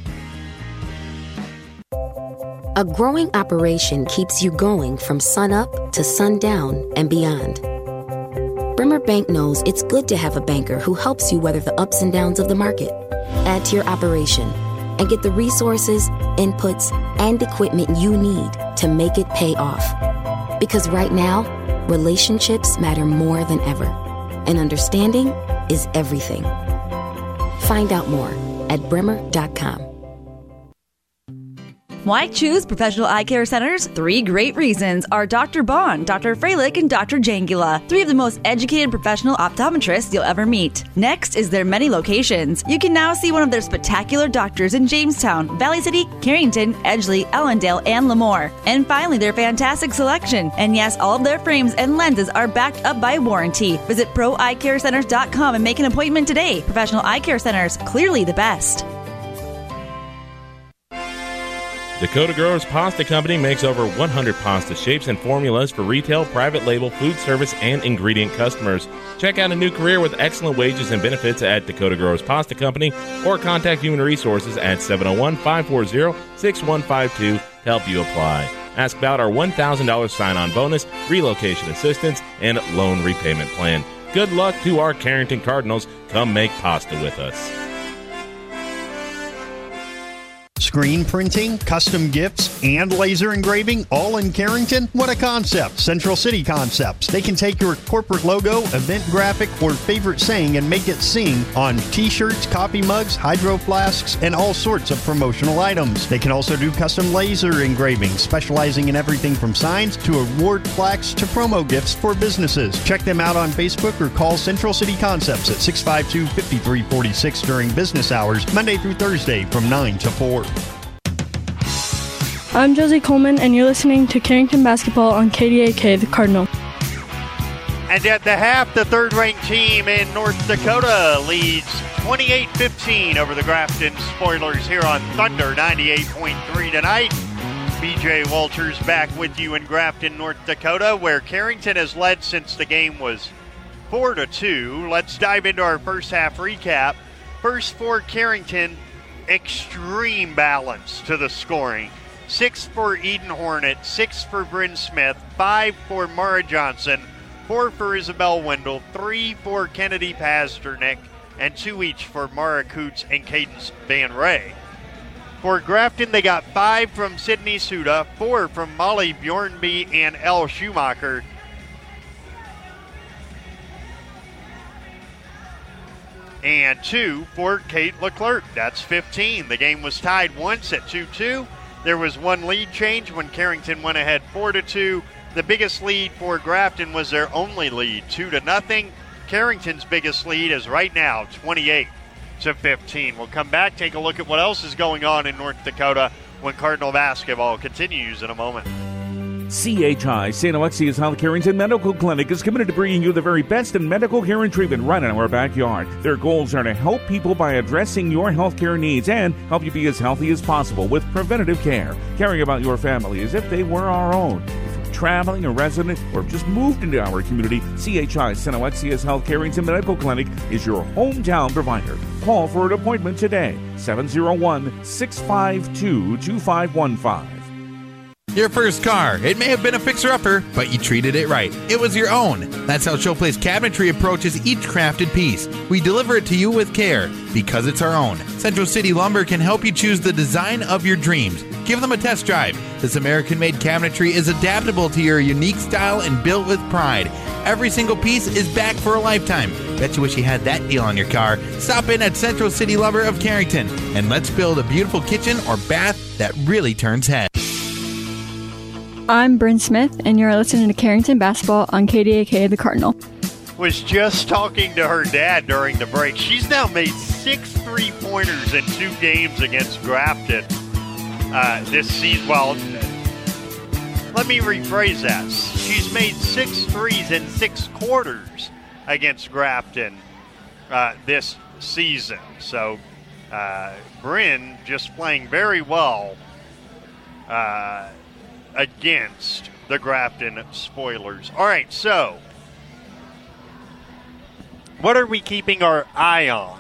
A growing operation keeps you going from sunup to sundown and beyond. Bremer Bank knows it's good to have a banker who helps you weather the ups and downs of the market. Add to your operation and get the resources, inputs, and equipment you need to make it pay off. Because right now, relationships matter more than ever, and understanding is everything. Find out more at bremer dot com. Why choose professional eye care centers? Three great reasons are Doctor Bond, Doctor Freilich, and Doctor Jangula, three of the most educated professional optometrists you'll ever meet. Next is their many locations. You can now see one of their spectacular doctors in Jamestown, Valley City, Carrington, Edgeley, Ellendale, and Lemoore. And finally, their fantastic selection. And yes, all of their frames and lenses are backed up by warranty. Visit pro eye care centers dot com and make an appointment today. Professional Eye Care Centers, clearly the best. Dakota Growers Pasta Company makes over one hundred pasta shapes and formulas for retail, private label, food service, and ingredient customers. Check out a new career with excellent wages and benefits at Dakota Growers Pasta Company or contact Human Resources at seven oh one, five four zero, six one five two to help you apply. Ask about our one thousand dollars sign-on bonus, relocation assistance, and loan repayment plan. Good luck to our Carrington Cardinals. Come make pasta with us. Screen printing, custom gifts, and laser engraving all in Carrington? What a concept! Central City Concepts. They can take your corporate logo, event graphic, or favorite saying and make it sing on t-shirts, coffee mugs, hydro flasks, and all sorts of promotional items. They can also do custom laser engraving, specializing in everything from signs to award plaques to promo gifts for businesses. Check them out on Facebook or call Central City Concepts at six five two, five three four six during business hours, Monday through Thursday from nine to four. I'm Josie Coleman, and you're listening to Carrington Basketball on K D A K, the Cardinal. And at the half, the third-ranked team in North Dakota leads twenty-eight fifteen over the Grafton Spoilers here on Thunder ninety-eight point three tonight. B J Walters back with you in Grafton, North Dakota, where Carrington has led since the game was four to two. Let's dive into our first half recap. First for Carrington, extreme balance to the scoring. Six for Eden Hornet, six for Bryn Smith, five for Mara Johnson, four for Isabel Wendell, three for Kennedy Pasternak, and two each for Mara Coots and Cadence Van Ray. For Grafton, they got five from Sydney Suda, four from Molly Bjornby and Elle Schumacher, and two for Kate Leclerc. That's fifteen. The game was tied once at two two. There was one lead change when Carrington went ahead four to two. The biggest lead for Grafton was their only lead, two to nothing. Carrington's biggest lead is right now twenty-eight to fifteen. We'll come back, take a look at what else is going on in North Dakota when Cardinal basketball continues in a moment. C H I, Saint Alexius Health Carrington Medical Clinic, is committed to bringing you the very best in medical care and treatment right in our backyard. Their goals are to help people by addressing your health care needs and help you be as healthy as possible with preventative care, caring about your family as if they were our own. If you're traveling, a resident, or just moved into our community, C H I, Saint Alexius Health Carrington Medical Clinic is your hometown provider. Call for an appointment today, seven oh one, six five two, two five one five. Your first car. It may have been a fixer-upper, but you treated it right. It was your own. That's how Showplace Cabinetry approaches each crafted piece. We deliver it to you with care, because it's our own. Central City Lumber can help you choose the design of your dreams. Give them a test drive. This American-made cabinetry is adaptable to your unique style and built with pride. Every single piece is back for a lifetime. Bet you wish you had that deal on your car. Stop in at Central City Lumber of Carrington, and let's build a beautiful kitchen or bath that really turns heads. I'm Bryn Smith, and you're listening to Carrington Basketball on K D A K, the Cardinal. Was just talking to her dad during the break. She's now made six three-pointers in two games against Grafton uh, this season. Well, let me rephrase that. She's made six threes in six quarters against Grafton uh, this season. So, uh, Bryn just playing very well uh against the Grafton Spoilers. All right, so what are we keeping our eye on?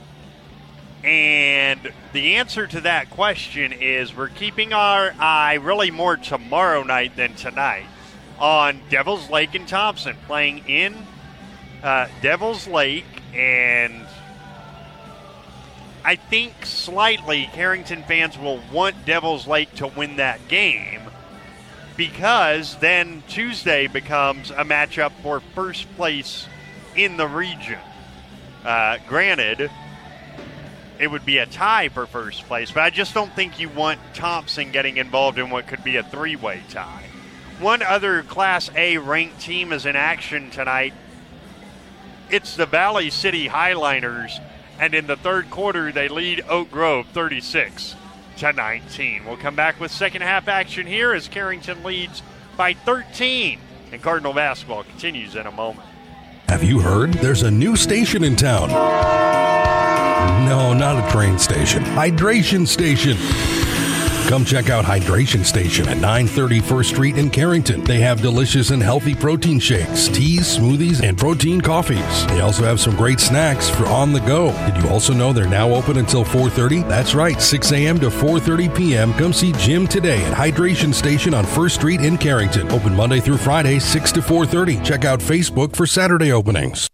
And the answer to that question is we're keeping our eye really more tomorrow night than tonight on Devils Lake and Thompson, playing in uh, Devils Lake, and I think slightly Carrington fans will want Devils Lake to win that game, because then Tuesday becomes a matchup for first place in the region. Uh, granted, it would be a tie for first place, but I just don't think you want Thompson getting involved in what could be a three-way tie. One other Class A ranked team is in action tonight. It's the Valley City Highliners, and in the third quarter, they lead Oak Grove thirty-six to nineteen. We'll come back with second half action here as Carrington leads by thirteen, and Cardinal basketball continues in a moment. Have you heard? There's a new station in town. No, not a train station. Hydration Station. Come check out Hydration Station at nine thirty First Street in Carrington. They have delicious and healthy protein shakes, teas, smoothies, and protein coffees. They also have some great snacks for on the go. Did you also know they're now open until four thirty? That's right, six a.m. to four thirty p.m. Come see Jim today at Hydration Station on First Street in Carrington. Open Monday through Friday, six to four thirty. Check out Facebook for Saturday openings.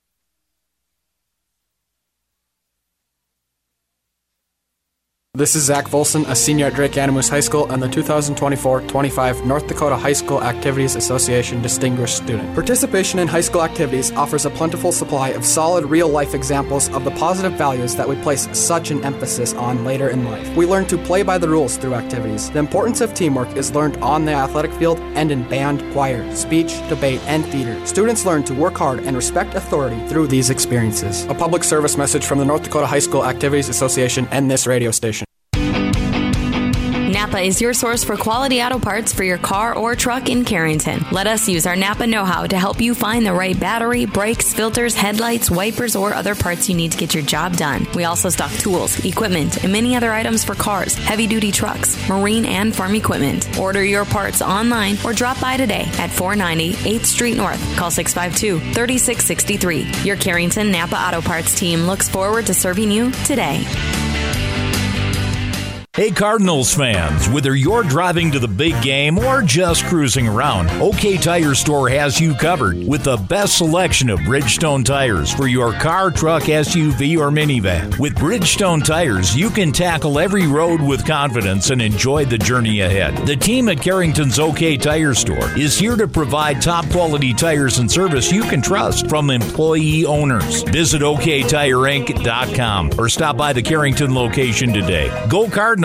This is Zach Volson, a senior at Drake Animus High School and the two thousand twenty-four twenty-five North Dakota High School Activities Association Distinguished Student. Participation in high school activities offers a plentiful supply of solid, real-life examples of the positive values that we place such an emphasis on later in life. We learn to play by the rules through activities. The importance of teamwork is learned on the athletic field and in band, choir, speech, debate, and theater. Students learn to work hard and respect authority through these experiences. A public service message from the North Dakota High School Activities Association and this radio station. Napa is your source for quality auto parts for your car or truck in Carrington. Let us use our Napa know-how to help you find the right battery, brakes, filters, headlights, wipers, or other parts you need to get your job done. We also stock tools, equipment, and many other items for cars, heavy-duty trucks, marine, and farm equipment. Order your parts online or drop by today at four ninety eighth Street North. Call six five two, three six six three. Your Carrington Napa Auto Parts team looks forward to serving you today. Hey Cardinals fans, whether you're driving to the big game or just cruising around, OK Tire Store has you covered with the best selection of Bridgestone tires for your car, truck, S U V, or minivan. With Bridgestone tires, you can tackle every road with confidence and enjoy the journey ahead. The team at Carrington's OK Tire Store is here to provide top quality tires and service you can trust from employee owners. Visit O K Tire Inc dot com or stop by the Carrington location today. Go Cardinals!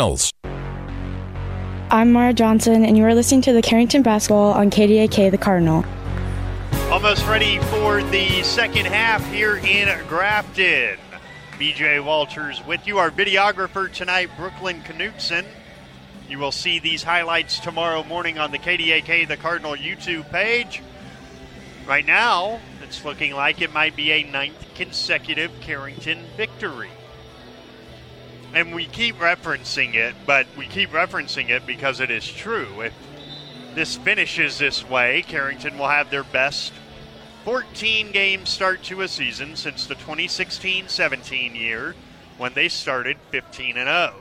I'm Mara Johnson, and you are listening to the Carrington Basketball on K D A K, The Cardinal. Almost ready for the second half here in Grafton. B J Walters with you. Our videographer tonight, Brooklyn Knutson. You will see these highlights tomorrow morning on the K D A K, The Cardinal YouTube page. Right now, it's looking like it might be a ninth consecutive Carrington victory. And we keep referencing it, but we keep referencing it because it is true. If this finishes this way, Carrington will have their best fourteen-game start to a season since the twenty sixteen seventeen year when they started fifteen and oh.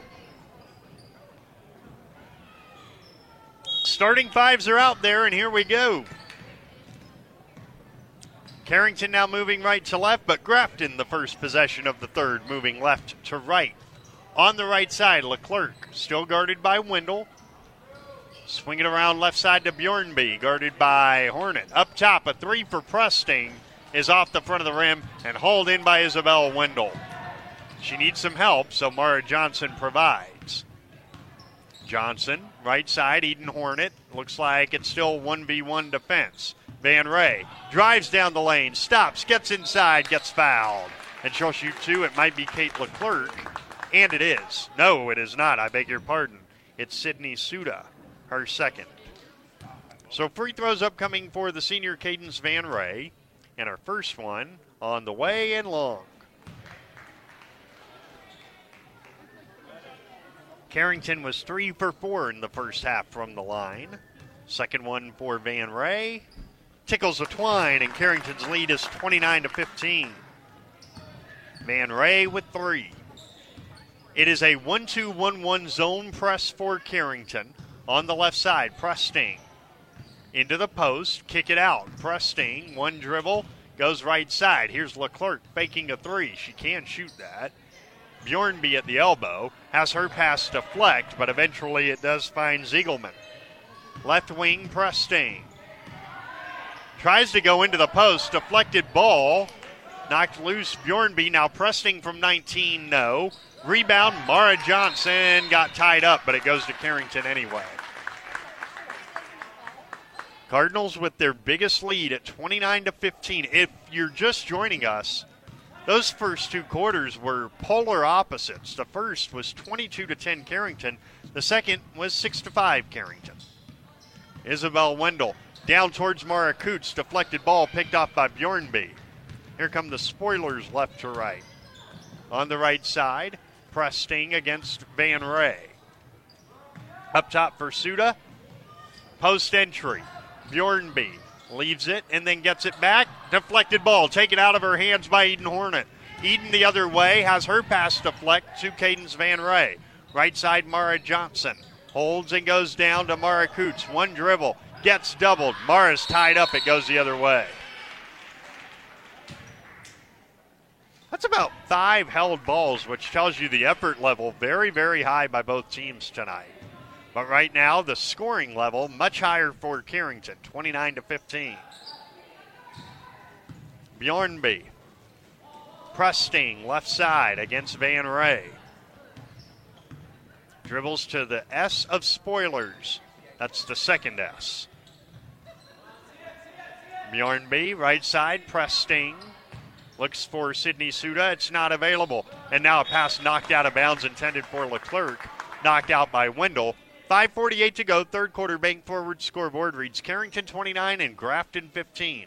Starting fives are out there, and here we go. Carrington now moving right to left, but Grafton the first possession of the third, moving left to right. On the right side, Leclerc, still guarded by Wendell. Swinging around left side to Bjornby, guarded by Hornet. Up top, a three for Prusting is off the front of the rim and hauled in by Isabel Wendell. She needs some help, so Mara Johnson provides. Johnson, right side, Eden Hornet. Looks like it's still one v one defense. Van Ray drives down the lane, stops, gets inside, gets fouled. And she'll shoot two. It might be Kate Leclerc. And it is. No, it is not. I beg your pardon. It's Sydney Suda, her second. So free throws upcoming for the senior Cadence Van Ray. And our first one on the way and long. Carrington was three for four in the first half from the line. Second one for Van Ray. Tickles a twine, and Carrington's lead is twenty-nine to fifteen. Van Ray with three. It is a one two one one zone press for Carrington. On the left side, Prusting. Into the post, kick it out. Prusting, one dribble, goes right side. Here's Leclerc faking a three. She can shoot that. Bjornby at the elbow. Has her pass deflect, but eventually it does find Ziegelman. Left wing, Prusting. Tries to go into the post. Deflected ball. Knocked loose. Bjornby now pressing from nineteen, no. Rebound, Mara Johnson got tied up, but it goes to Carrington anyway. Cardinals with their biggest lead at twenty-nine to fifteen. If you're just joining us, those first two quarters were polar opposites. The first was twenty-two to ten Carrington. The second was six to five Carrington. Isabel Wendell down towards Mara Coots. Deflected ball picked off by Bjornby. Here come the Spoilers left to right. On the right side, Presting against Van Ray. Up top for Suda. Post entry. Bjornby leaves it and then gets it back. Deflected ball taken out of her hands by Eden Hornet. Eden the other way has her pass deflect to Cadence Van Ray. Right side, Mara Johnson. Holds and goes down to Mara Coots. One dribble. Gets doubled. Mara's tied up. It goes the other way. That's about five held balls, which tells you the effort level very, very high by both teams tonight. But right now, the scoring level much higher for Carrington, twenty-nine to fifteen. Bjornby. Presting, left side against Van Ray. Dribbles to the S of Spoilers. That's the second S. Bjornby, right side, Presting. Looks for Sydney Suda. It's not available. And now a pass knocked out of bounds intended for Leclerc. Knocked out by Wendell. five forty-eight to go. Third quarter bank forward scoreboard reads Carrington twenty-nine and Grafton fifteen.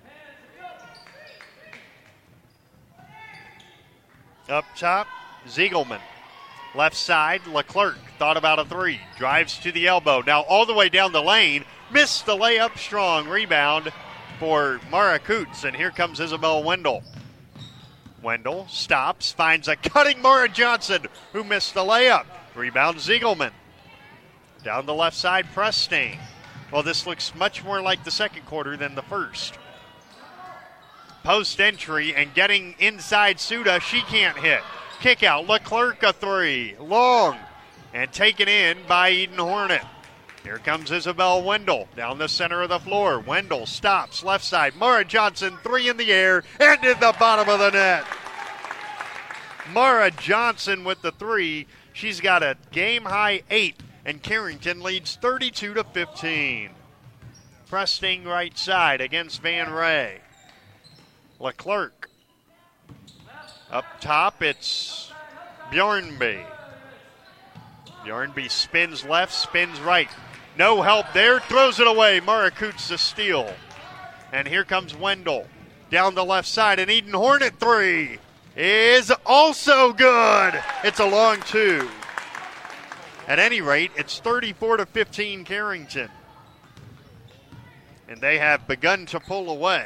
Up top, Ziegelman. Left side, Leclerc thought about a three. Drives to the elbow. Now all the way down the lane. Missed the layup. Strong rebound for Mara Coots. And here comes Isabel Wendell. Wendell stops, finds a cutting Mara Johnson, who missed the layup. Rebound Ziegelman. Down the left side, Presting. Well, this looks much more like the second quarter than the first. Post entry and getting inside Suda, she can't hit. Kick out, Leclerc a three, long, and taken in by Eden Hornet. Here comes Isabel Wendell down the center of the floor. Wendell stops, left side, Mara Johnson, three in the air, and in the bottom of the net. Mara Johnson with the three. She's got a game-high eight, and Carrington leads thirty-two to fifteen. Presting right side against Van Ray. Leclerc. Up top, it's Bjornby. Bjornby spins left, spins right. No help there, throws it away. Mara Coots the steal. And here comes Wendell. Down the left side, and Eden Hornet three is also good. It's a long two. At any rate, it's thirty-four to fifteen Carrington. And they have begun to pull away.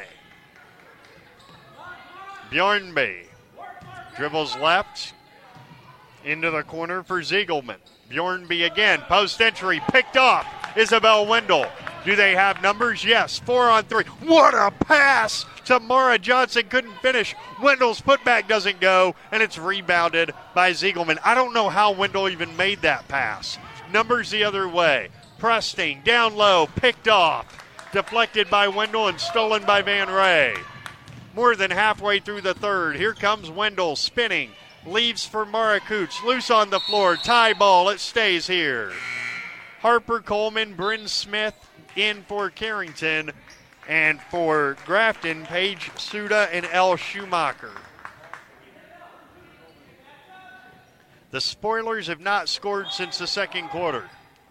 Bjornby dribbles left into the corner for Ziegelman. Bjornby again, post entry, picked off. Isabel Wendell. Do they have numbers? Yes, four on three. What a pass to Mara Johnson, couldn't finish. Wendell's putback doesn't go, and it's rebounded by Ziegelman. I don't know how Wendell even made that pass. Numbers the other way. Presting, down low, picked off. Deflected by Wendell and stolen by Van Ray. More than halfway through the third. Here comes Wendell spinning. Leaves for Mara Coots. Loose on the floor. Tie ball. It stays here. Harper Coleman, Bryn Smith in for Carrington. And for Grafton, Paige Suda and Elle Schumacher. The Spoilers have not scored since the second quarter.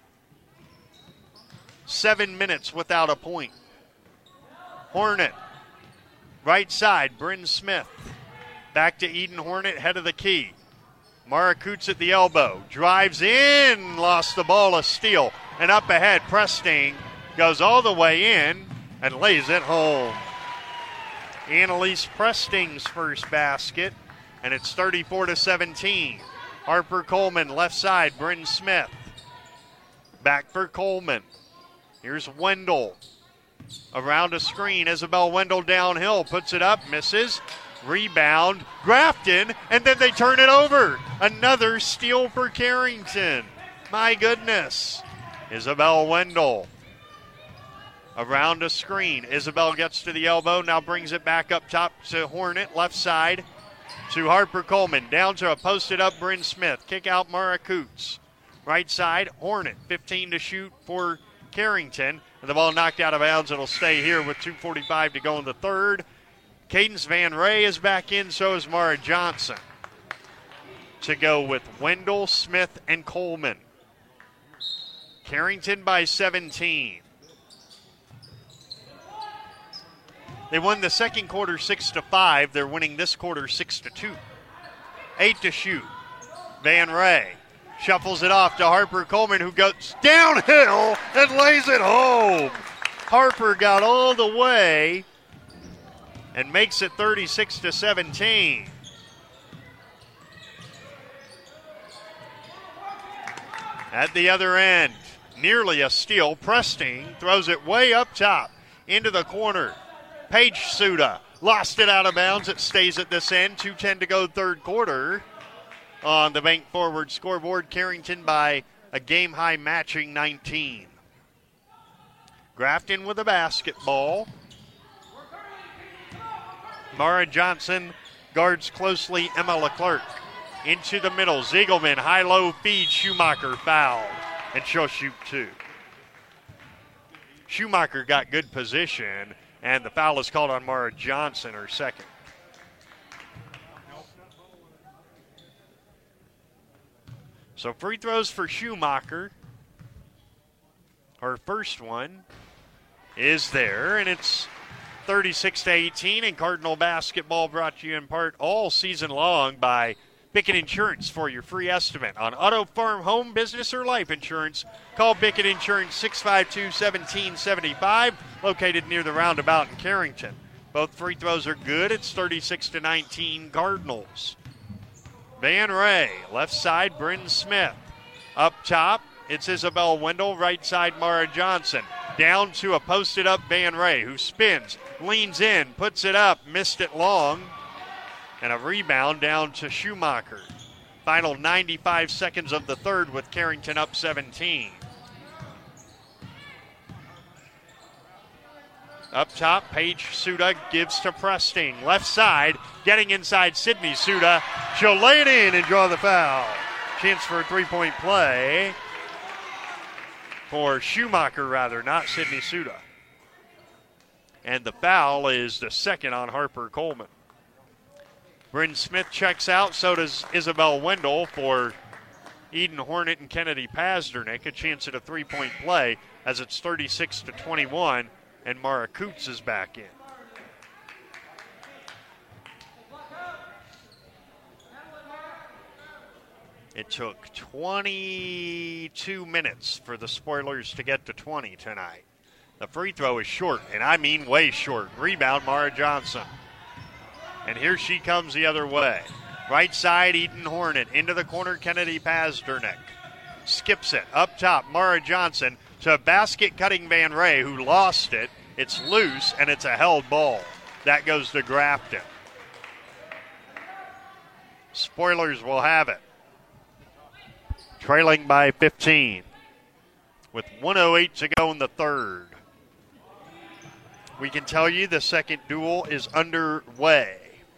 Seven minutes without a point. Hornet. Right side, Bryn Smith. Back to Eden Hornet, head of the key. Mara Coots at the elbow. Drives in, lost the ball, a steal. And up ahead, Presting goes all the way in and lays it home. Annalise Presting's first basket, and it's thirty-four to seventeen. Harper Coleman, left side, Bryn Smith. Back for Coleman. Here's Wendell. Around a screen, Isabel Wendell downhill, puts it up, misses. Rebound, Grafton, and then they turn it over. Another steal for Carrington. My goodness. Isabel Wendell. Around a screen. Isabel gets to the elbow, now brings it back up top to Hornet, left side to Harper Coleman. Down to a posted up Bryn Smith. Kick out Mara Coots. Right side, Hornet, fifteen to shoot for Carrington. And the ball knocked out of bounds. It'll stay here with two forty-five to go in the third. Cadence Van Ray is back in, so is Mara Johnson. To go with Wendell, Smith, and Coleman. Carrington by seventeen. They won the second quarter six to five. They're winning this quarter six to two. Eight to shoot. Van Ray shuffles it off to Harper Coleman, who goes downhill and lays it home. Harper got all the way and makes it thirty-six to seventeen. At the other end, nearly a steal. Presting throws it way up top into the corner. Paige Suda lost it out of bounds. It stays at this end. two ten to go third quarter. On the Bank Forward scoreboard, Carrington by a game-high matching nineteen. Grafton with a basketball. Mara Johnson guards closely Emma Leclerc. Into the middle, Ziegelman, high-low feed, Schumacher fouled, and she'll shoot two. Schumacher got good position, and the foul is called on Mara Johnson, her second. So free throws for Schumacher. Her first one is there, and it's thirty-six to eighteen, and Cardinal basketball brought to you in part all season long by Bickett Insurance. For your free estimate on auto, farm, home, business, or life insurance, call Bickett Insurance six five two, one seven seven five, located near the roundabout in Carrington. Both free throws are good. It's thirty-six to nineteen Cardinals. Van Ray, left side, Bryn Smith. Up top, it's Isabel Wendell, right side, Mara Johnson. Down to a posted up Van Ray, who spins, leans in, puts it up, missed it long. And a rebound down to Schumacher. Final ninety-five seconds of the third with Carrington up seventeen. Up top, Paige Suda gives to Presting. Left side, getting inside Sydney Suda. She'll lay it in and draw the foul. Chance for a three-point play for Schumacher, rather, not Sydney Suda. And the foul is the second on Harper Coleman. Bryn Smith checks out, so does Isabel Wendell for Eden Hornet and Kennedy Pazdernick. A chance at a three-point play as it's thirty-six to twenty-one, and Mara Coots is back in. It took twenty-two minutes for the Spoilers to get to twenty tonight. The free throw is short, and I mean way short. Rebound, Mara Johnson. And here she comes the other way. Right side, Eden Hornet. Into the corner, Kennedy Pazdernick. Skips it. Up top, Mara Johnson to basket-cutting Van Ray, who lost it. It's loose, and it's a held ball. That goes to Grafton. Spoilers will have it. Trailing by fifteen. With one oh eight to go in the third. We can tell you the second duel is underway.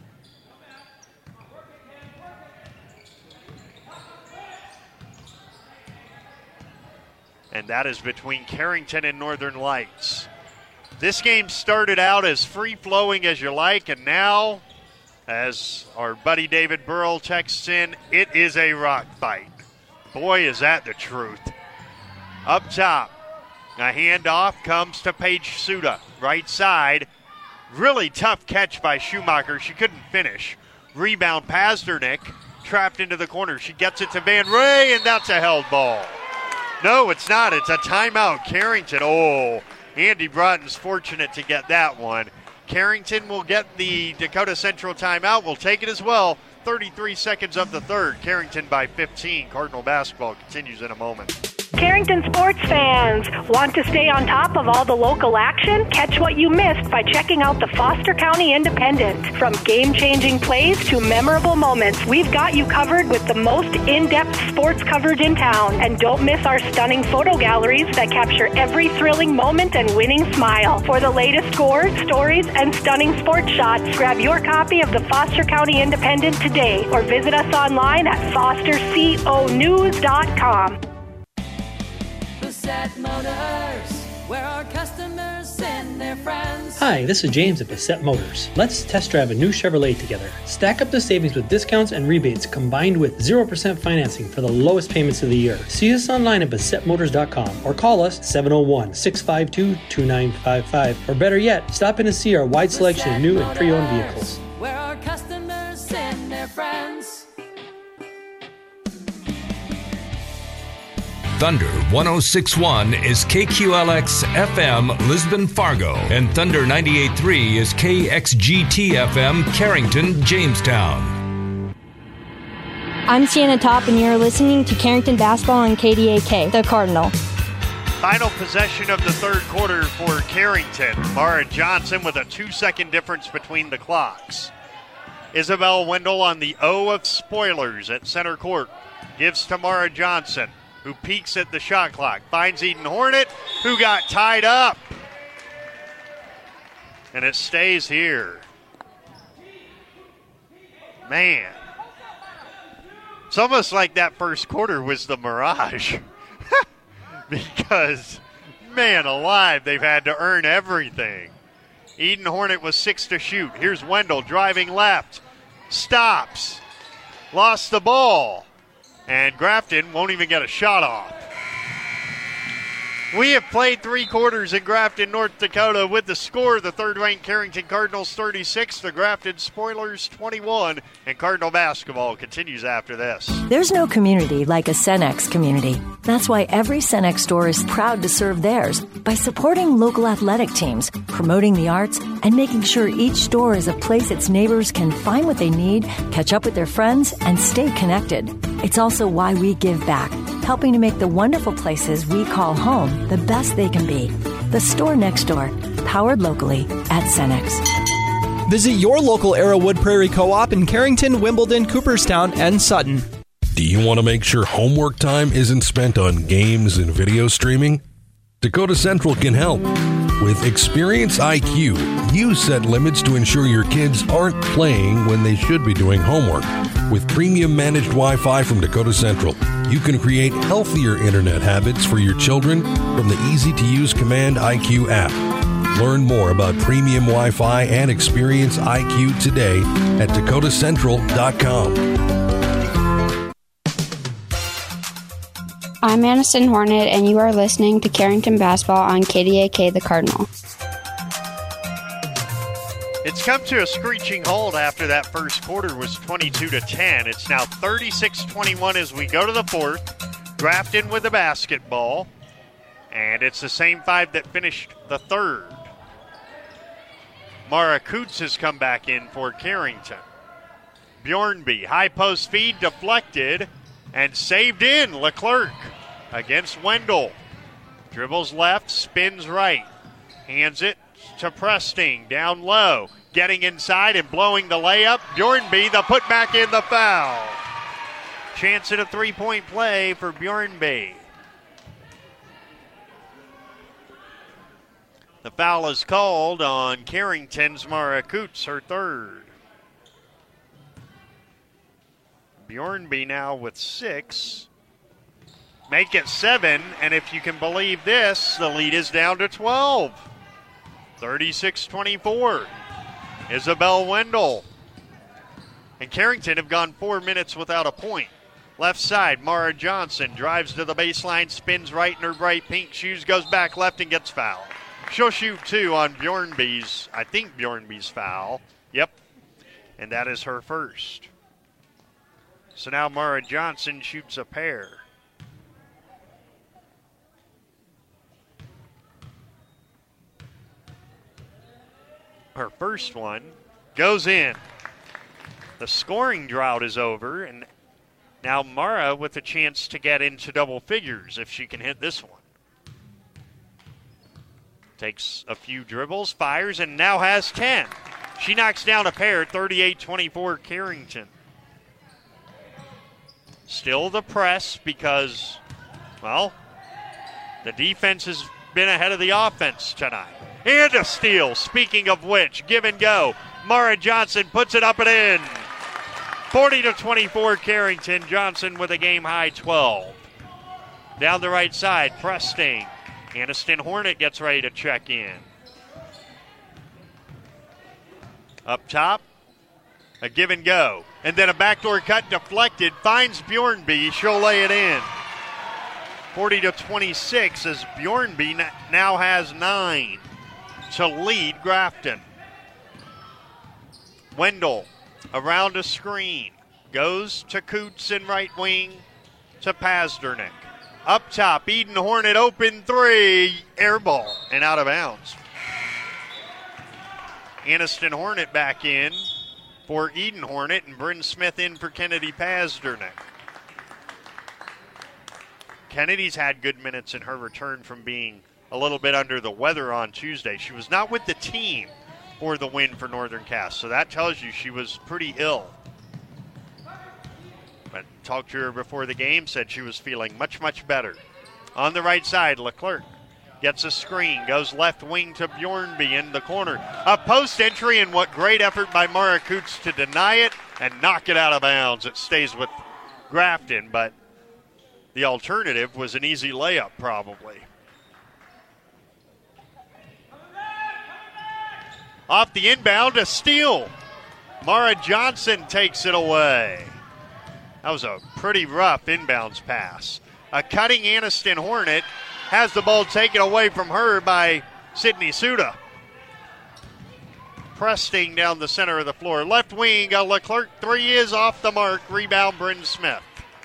And that is between Carrington and Northern Lights. This game started out as free-flowing as you like, and now, as our buddy David Burrell texts in, it is a rock fight. Boy, is that the truth. Up top, a handoff comes to Paige Suda. Right side, really tough catch by Schumacher. She couldn't finish. Rebound, Pazdernick, trapped into the corner. She gets it to Van Ray, and that's a held ball. No, it's not. It's a timeout. Carrington. Oh, Andy Broughton's fortunate to get that one. Carrington will get the Dakota Central timeout. We'll take it as well. thirty-three seconds of the third. Carrington by fifteen. Cardinal basketball continues in a moment. Carrington sports fans, want to stay on top of all the local action? Catch what you missed by checking out the Foster County Independent. From game-changing plays to memorable moments, we've got you covered with the most in-depth sports coverage in town. And don't miss our stunning photo galleries that capture every thrilling moment and winning smile. For the latest scores, stories, and stunning sports shots, grab your copy of the Foster County Independent today or visit us online at foster co news dot com. Bassett Motors, where our customers send their friends. Hi, this is James at Bassett Motors. Let's test drive a new Chevrolet together. Stack up the savings with discounts and rebates combined with zero percent financing for the lowest payments of the year. See us online at bassett motors dot com or call us seven oh one, six five two, two nine five five. Or better yet, stop in to see our wide selection of new and pre-owned vehicles. Where our customers send their friends. Thunder one oh six point one is K Q L X F M Lisbon Fargo, and Thunder ninety-eight point three is K X G T F M Carrington Jamestown. I'm Sienna Top, and you're listening to Carrington Basketball on K D A K, the Cardinal. Final possession of the third quarter for Carrington. Mara Johnson with a two-second difference between the clocks. Isabel Wendell on the O of spoilers at center court. Gives to Mara Johnson, who peeks at the shot clock. Finds Eden Hornet, who got tied up. And it stays here. Man. It's almost like that first quarter was the mirage. Because, man alive, they've had to earn everything. Eden Hornet was six to shoot. Here's Wendell driving left. Stops. Lost the ball. And Grafton won't even get a shot off. We have played three quarters in Grafton, North Dakota, with the score: the third-ranked Carrington Cardinals thirty-six, the Grafton Spoilers twenty-one, and Cardinal basketball continues after this. There's no community like a Cenex community. That's why every Cenex store is proud to serve theirs by supporting local athletic teams, promoting the arts, and making sure each store is a place its neighbors can find what they need, catch up with their friends, and stay connected. It's also why we give back, helping to make the wonderful places we call home the best they can be. The store next door, powered locally at Cenex. Visit your local Arrowwood Prairie Co-op in Carrington, Wimbledon, Cooperstown, and Sutton. Do you want to make sure homework time isn't spent on games and video streaming? Dakota Central can help. With Experience I Q, you set limits to ensure your kids aren't playing when they should be doing homework. With premium managed Wi-Fi from Dakota Central, you can create healthier internet habits for your children from the easy-to-use Command I Q app. Learn more about premium Wi-Fi and Experience I Q today at dakota central dot com. I'm Madison Hornet, and you are listening to Carrington Basketball on K D A K The Cardinal. It's come to a screeching halt after that first quarter was twenty-two to ten. It's now thirty-six twenty-one as we go to the fourth. Grafton with the basketball. And it's the same five that finished the third. Mara Coots has come back in for Carrington. Bjornby, high post feed, deflected and saved in. Leclerc against Wendell. Dribbles left, spins right. Hands it to Presting, down low. Getting inside and blowing the layup. Bjornby, the putback in, the foul. Chance at a three-point play for Bjornby. The foul is called on Carrington's Mara Coots, her third. Bjornby now with six. Make it seven, and if you can believe this, the lead is down to twelve. thirty-six twenty-four. Isabel Wendell. And Carrington have gone four minutes without a point. Left side, Mara Johnson drives to the baseline, spins right in her bright pink shoes, goes back left and gets fouled. She'll shoot two on Bjornby's, I think Bjornby's foul. Yep. And that is her first. So now Mara Johnson shoots a pair. Her first one goes in. The scoring drought is over, and Now Mara with a chance to get into double figures if she can hit this one. Takes a few dribbles, fires, and now has ten. She knocks down a pair, thirty-eight twenty-four Carrington. Still the press because, well, the defense has been ahead of the offense tonight. And a steal. Speaking of which, give and go. Mara Johnson puts it up and in. forty to twenty-four Carrington. Johnson with a game-high twelve. Down the right side, Presting. Aniston Hornet gets ready to check in. Up top, a give and go. And then a backdoor cut deflected. Finds Bjornby. She'll lay it in. forty to twenty-six as Bjornby now has nine to lead Grafton. Wendell around a screen. Goes to Coots in right wing to Pazdernick. Up top, Eden Hornet open three. Air ball and out of bounds. Aniston Hornet back in for Eden Hornet and Bryn Smith in for Kennedy Pazdernick. Kennedy's had good minutes in her return from being a little bit under the weather on Tuesday. She was not with the team for the win for Northern Cass, so that tells you she was pretty ill. But talked to her before the game, said she was feeling much, much better. On the right side, Leclerc gets a screen, goes left wing to Bjornby in the corner. A post entry, and what great effort by Mara Coots to deny it and knock it out of bounds. It stays with Grafton, but the alternative was an easy layup probably. Off the inbound, a steal. Mara Johnson takes it away. That was a pretty rough inbounds pass. A cutting Aniston Hornet has the ball taken away from her by Sydney Suda. Presting down the center of the floor. Left wing, a Leclerc three is off the mark. Rebound, Bryn Smith.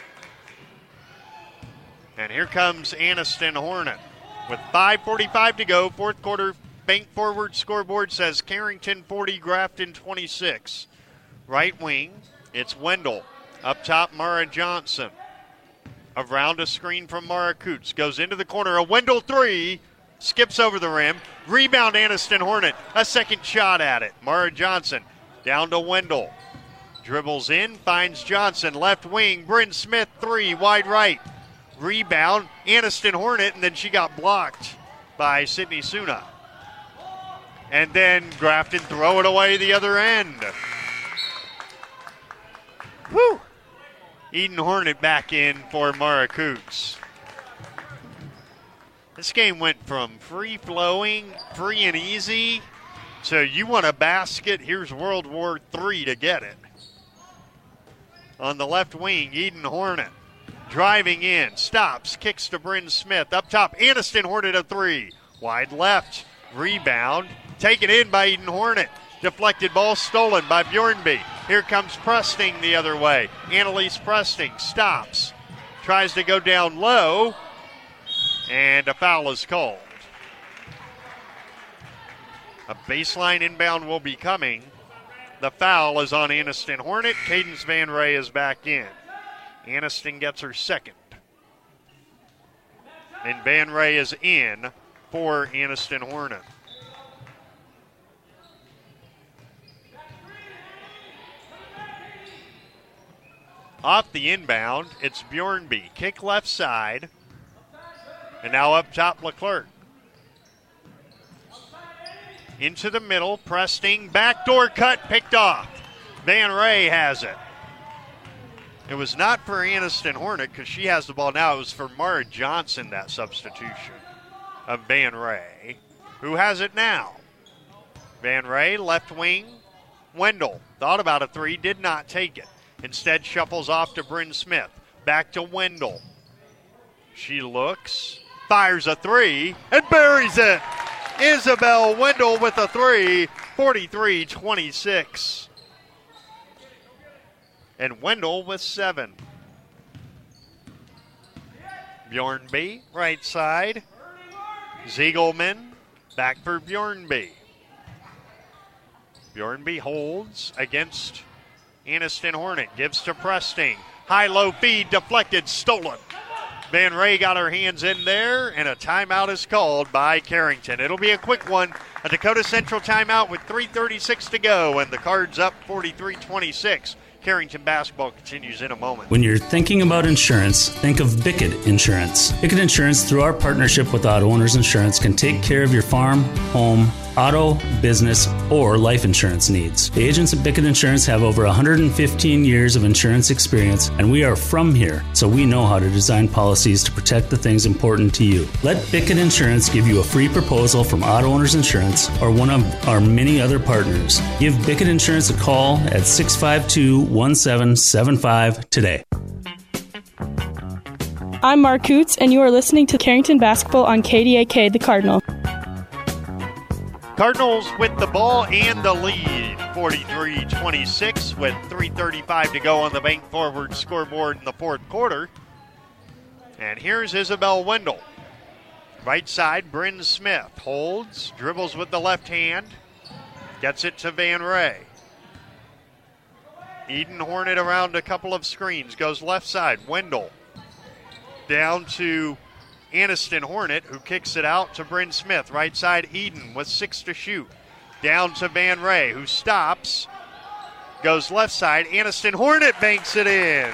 And here comes Aniston Hornet. With five forty-five to go, fourth quarter, bank forward scoreboard says Carrington forty, Grafton twenty-six. Right wing, it's Wendell. Up top, Mara Johnson. Around a screen from Mara Coots. Goes into the corner. A Wendell three. Skips over the rim. Rebound, Aniston Hornet. A second shot at it. Mara Johnson down to Wendell. Dribbles in. Finds Johnson. Left wing. Bryn Smith three. Wide right. Rebound, Aniston Hornet. And then she got blocked by Sydney Suna. And then Grafton throw it away the other end. Woo! Eden Hornet back in for Mara Coots. This game went from free-flowing, free and easy, to you want a basket, here's World War Three to get it. On the left wing, Eden Hornet driving in, stops, kicks to Bryn Smith. Up top, Aniston Hornet a three. Wide left, rebound, taken in by Eden Hornet. Deflected ball stolen by Bjornby. Here comes Presting the other way. Annalise Presting stops. Tries to go down low. And a foul is called. A baseline inbound will be coming. The foul is on Aniston Hornet. Cadence Van Ray is back in. Aniston gets her second. And Van Ray is in for Aniston Hornet. Off the inbound, it's Bjornby. Kick left side. And now up top, Leclerc. Into the middle, Presting. Backdoor cut, picked off. Van Ray has it. It was not for Aniston Hornet because she has the ball now. It was for Mara Johnson, that substitution of Van Ray, who has it now. Van Ray, left wing. Wendell thought about a three, did not take it. Instead, shuffles off to Bryn Smith. Back to Wendell. She looks, fires a three, and buries it. Isabel Wendell with a three, forty-three twenty-six. And Wendell with seven. Bjornby, right side. Ziegelman, back for Bjornby. Bjornby holds against Aniston Hornet. Gives to Presting. High-low feed, deflected, stolen. Van Ray got her hands in there, and a timeout is called by Carrington. It'll be a quick one. A Dakota Central timeout with three thirty-six to go, and the Cards up forty-three twenty-six. Carrington basketball continues in a moment. When you're thinking about insurance, think of Bickett Insurance. Bickett Insurance, through our partnership with Auto Owners Insurance, can take care of your farm, home, auto, business, or life insurance needs. The agents at Bickett Insurance have over one hundred fifteen years of insurance experience, and we are from here, so we know how to design policies to protect the things important to you. Let Bickett Insurance give you a free proposal from Auto Owners Insurance or one of our many other partners. Give Bickett Insurance a call at six five two, one seven seven five today. I'm Mark Coots, and you are listening to Carrington Basketball on K D A K, the Cardinal. Cardinals with the ball and the lead, forty-three twenty-six with three thirty-five to go on the bank forward scoreboard in the fourth quarter. And here's Isabel Wendell. Right side, Bryn Smith holds, dribbles with the left hand, gets it to Van Ray. Eden Hornet around a couple of screens, goes left side, Wendell down to Aniston Hornet, who kicks it out to Bryn Smith. Right side, Eden with six to shoot. Down to Van Ray, who stops. Goes left side. Aniston Hornet banks it in.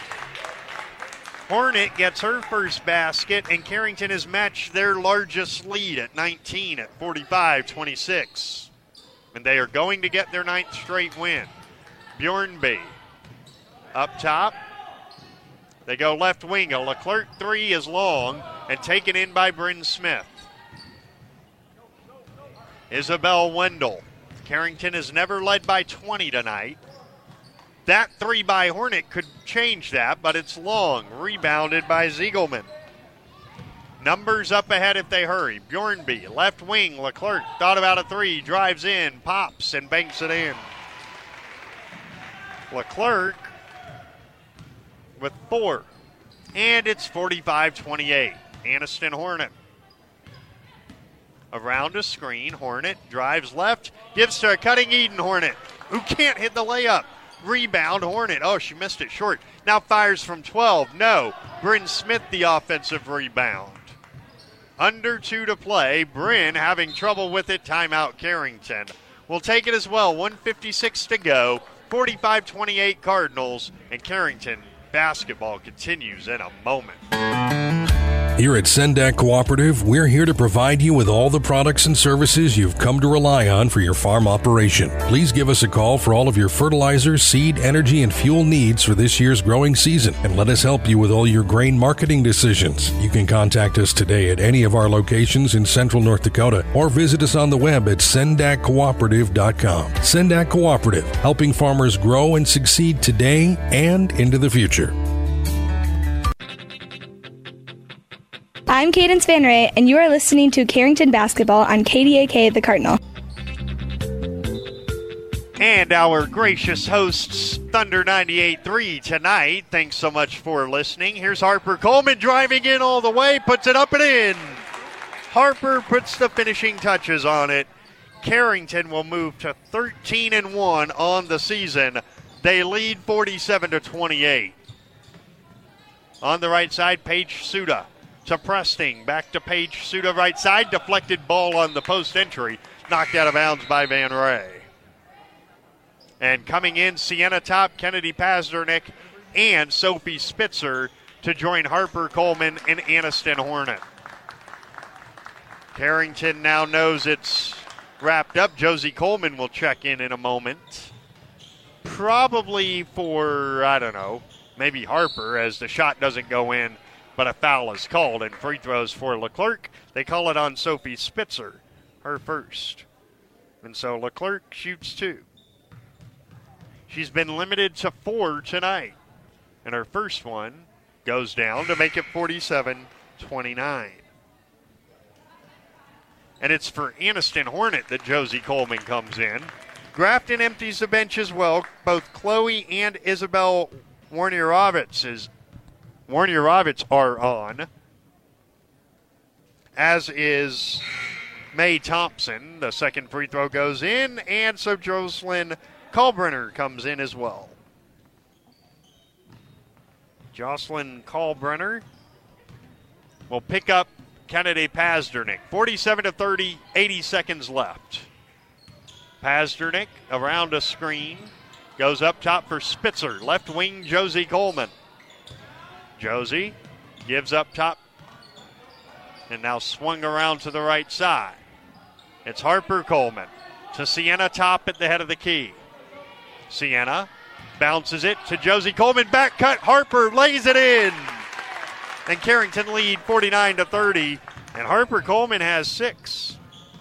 Hornet gets her first basket, and Carrington has matched their largest lead at nineteen at forty-five twenty-six. And they are going to get their ninth straight win. Bjornby up top. They go left wing. A Leclerc three is long and taken in by Bryn Smith. Isabel Wendell. Carrington has never led by twenty tonight. That three by Hornet could change that, but it's long. Rebounded by Ziegelman. Numbers up ahead if they hurry. Bjornby, left wing. Leclerc thought about a three, drives in, pops, and banks it in. Leclerc with four. And it's forty-five twenty-eight. Aniston Hornet. Around a screen, Hornet drives left, gives to a cutting Eden Hornet, who can't hit the layup. Rebound, Hornet. Oh, she missed it short. Now fires from twelve. No. Bryn Smith, the offensive rebound. Under two to play. Bryn having trouble with it. Timeout, Carrington. We'll take it as well. one fifty-six to go. forty-five twenty-eight Cardinals. And Carrington basketball continues in a moment. Here at Sendak Cooperative, we're here to provide you with all the products and services you've come to rely on for your farm operation. Please give us a call for all of your fertilizer, seed, energy, and fuel needs for this year's growing season, and let us help you with all your grain marketing decisions. You can contact us today at any of our locations in central North Dakota or visit us on the web at sendak cooperative dot com. Sendak Cooperative, helping farmers grow and succeed today and into the future. I'm Cadence Van Ray, and you are listening to Carrington Basketball on K D A K, the Cardinal. And our gracious hosts, Thunder ninety-eight three tonight. Thanks so much for listening. Here's Harper Coleman driving in all the way, puts it up and in. Harper puts the finishing touches on it. Carrington will move to thirteen and one on the season. They lead forty-seven to twenty-eight. On the right side, Paige Suda to Presting. Back to Paige Suda, right side. Deflected ball on the post entry. Knocked out of bounds by Van Ray. And coming in, Sienna Top, Kennedy Pazdernick, and Sophie Spitzer to join Harper Coleman and Aniston Hornet. Carrington now knows it's wrapped up. Josie Coleman will check in in a moment. Probably for, I don't know, maybe Harper, as the shot doesn't go in, but a foul is called, and free throws for Leclerc. They call it on Sophie Spitzer, her first. And so Leclerc shoots two. She's been limited to four tonight, and her first one goes down to make it forty-seven twenty-nine. And it's for Aniston Hornet that Josie Coleman comes in. Grafton empties the bench as well. Both Chloe and Isabel Warnierovitz is Warnierovitz are on, as is Mae Thompson. The second free throw goes in, and so Jocelyn Kalbrenner comes in as well. Jocelyn Kalbrenner will pick up Kennedy Pazdernik. forty-seven to thirty, eighty seconds left. Pazdernik around a screen. Goes up top for Spitzer. Left wing, Josie Coleman. Josie gives up top and now swung around to the right side. It's Harper Coleman to Sienna Top at the head of the key. Sienna bounces it to Josie Coleman. Back cut. Harper lays it in. And Carrington lead forty-nine to thirty. And Harper Coleman has six.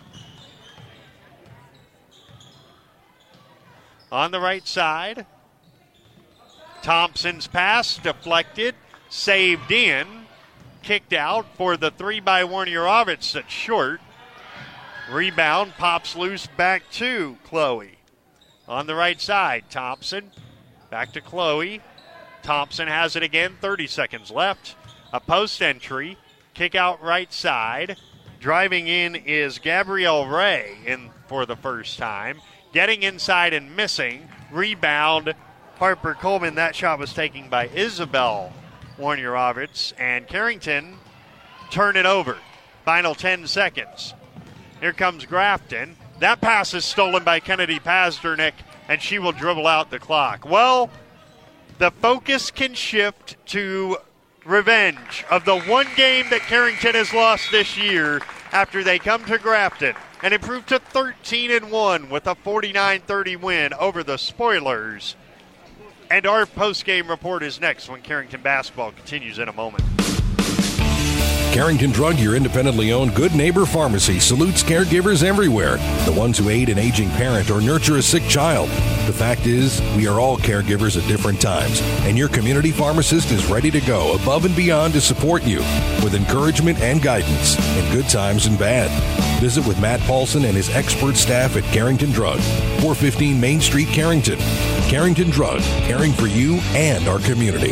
On the right side, Thompson's pass deflected, saved in, kicked out for the three by Warniorovich that's short. Rebound pops loose back to Chloe. On the right side, Thompson back to Chloe. Thompson has it again, thirty seconds left. A post entry, kick out right side. Driving in is Gabrielle Ray in for the first time. Getting inside and missing. Rebound, Harper Coleman. That shot was taken by Isabel Warniorovich. And Carrington turn it over. Final ten seconds. Here comes Grafton. That pass is stolen by Kennedy Pazdernik, and she will dribble out the clock. Well, the focus can shift to revenge of the one game that Carrington has lost this year after they come to Grafton and improve to thirteen and one with a forty-nine thirty win over the Spoilers. And our post-game report is next when Carrington basketball continues in a moment. Carrington Drug, your independently owned Good Neighbor Pharmacy, salutes caregivers everywhere, the ones who aid an aging parent or nurture a sick child. The fact is, we are all caregivers at different times, and your community pharmacist is ready to go above and beyond to support you with encouragement and guidance in good times and bad. Visit with Matt Paulson and his expert staff at Carrington Drug, four fifteen Main Street, Carrington. Carrington Drug, caring for you and our community.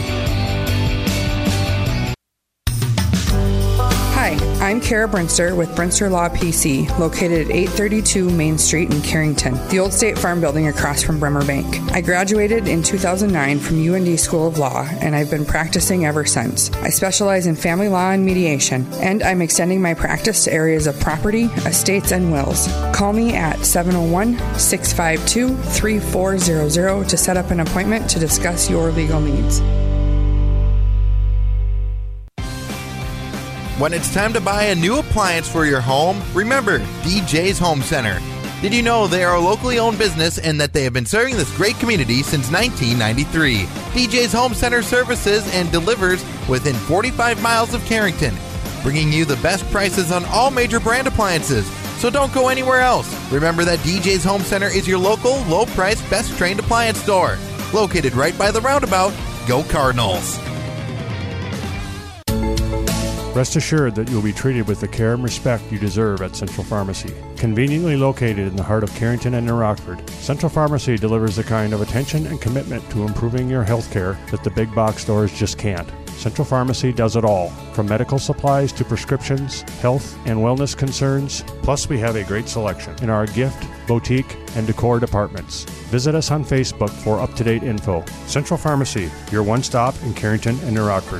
Hi, I'm Kara Brinster with Brinster Law P C, located at eight thirty-two Main Street in Carrington, the old State Farm building across from Bremer Bank. I graduated in two thousand nine from U N D School of Law, and I've been practicing ever since. I specialize in family law and mediation, and I'm extending my practice to areas of property, estates, and wills. Call me at seven oh one, six five two, three four zero zero to set up an appointment to discuss your legal needs. When it's time to buy a new appliance for your home, remember D J's Home Center. Did you know they are a locally owned business and that they have been serving this great community since nineteen ninety-three? D J's Home Center services and delivers within forty-five miles of Carrington, bringing you the best prices on all major brand appliances. So don't go anywhere else. Remember that D J's Home Center is your local, low-priced, best-trained appliance store. Located right by the roundabout. Go Cardinals! Rest assured that you'll be treated with the care and respect you deserve at Central Pharmacy. Conveniently located in the heart of Carrington and New Rockford, Central Pharmacy delivers the kind of attention and commitment to improving your health care that the big box stores just can't. Central Pharmacy does it all, from medical supplies to prescriptions, health and wellness concerns. Plus, we have a great selection in our gift, boutique, and decor departments. Visit us on Facebook for up-to-date info. Central Pharmacy, your one-stop in Carrington and New Rockford.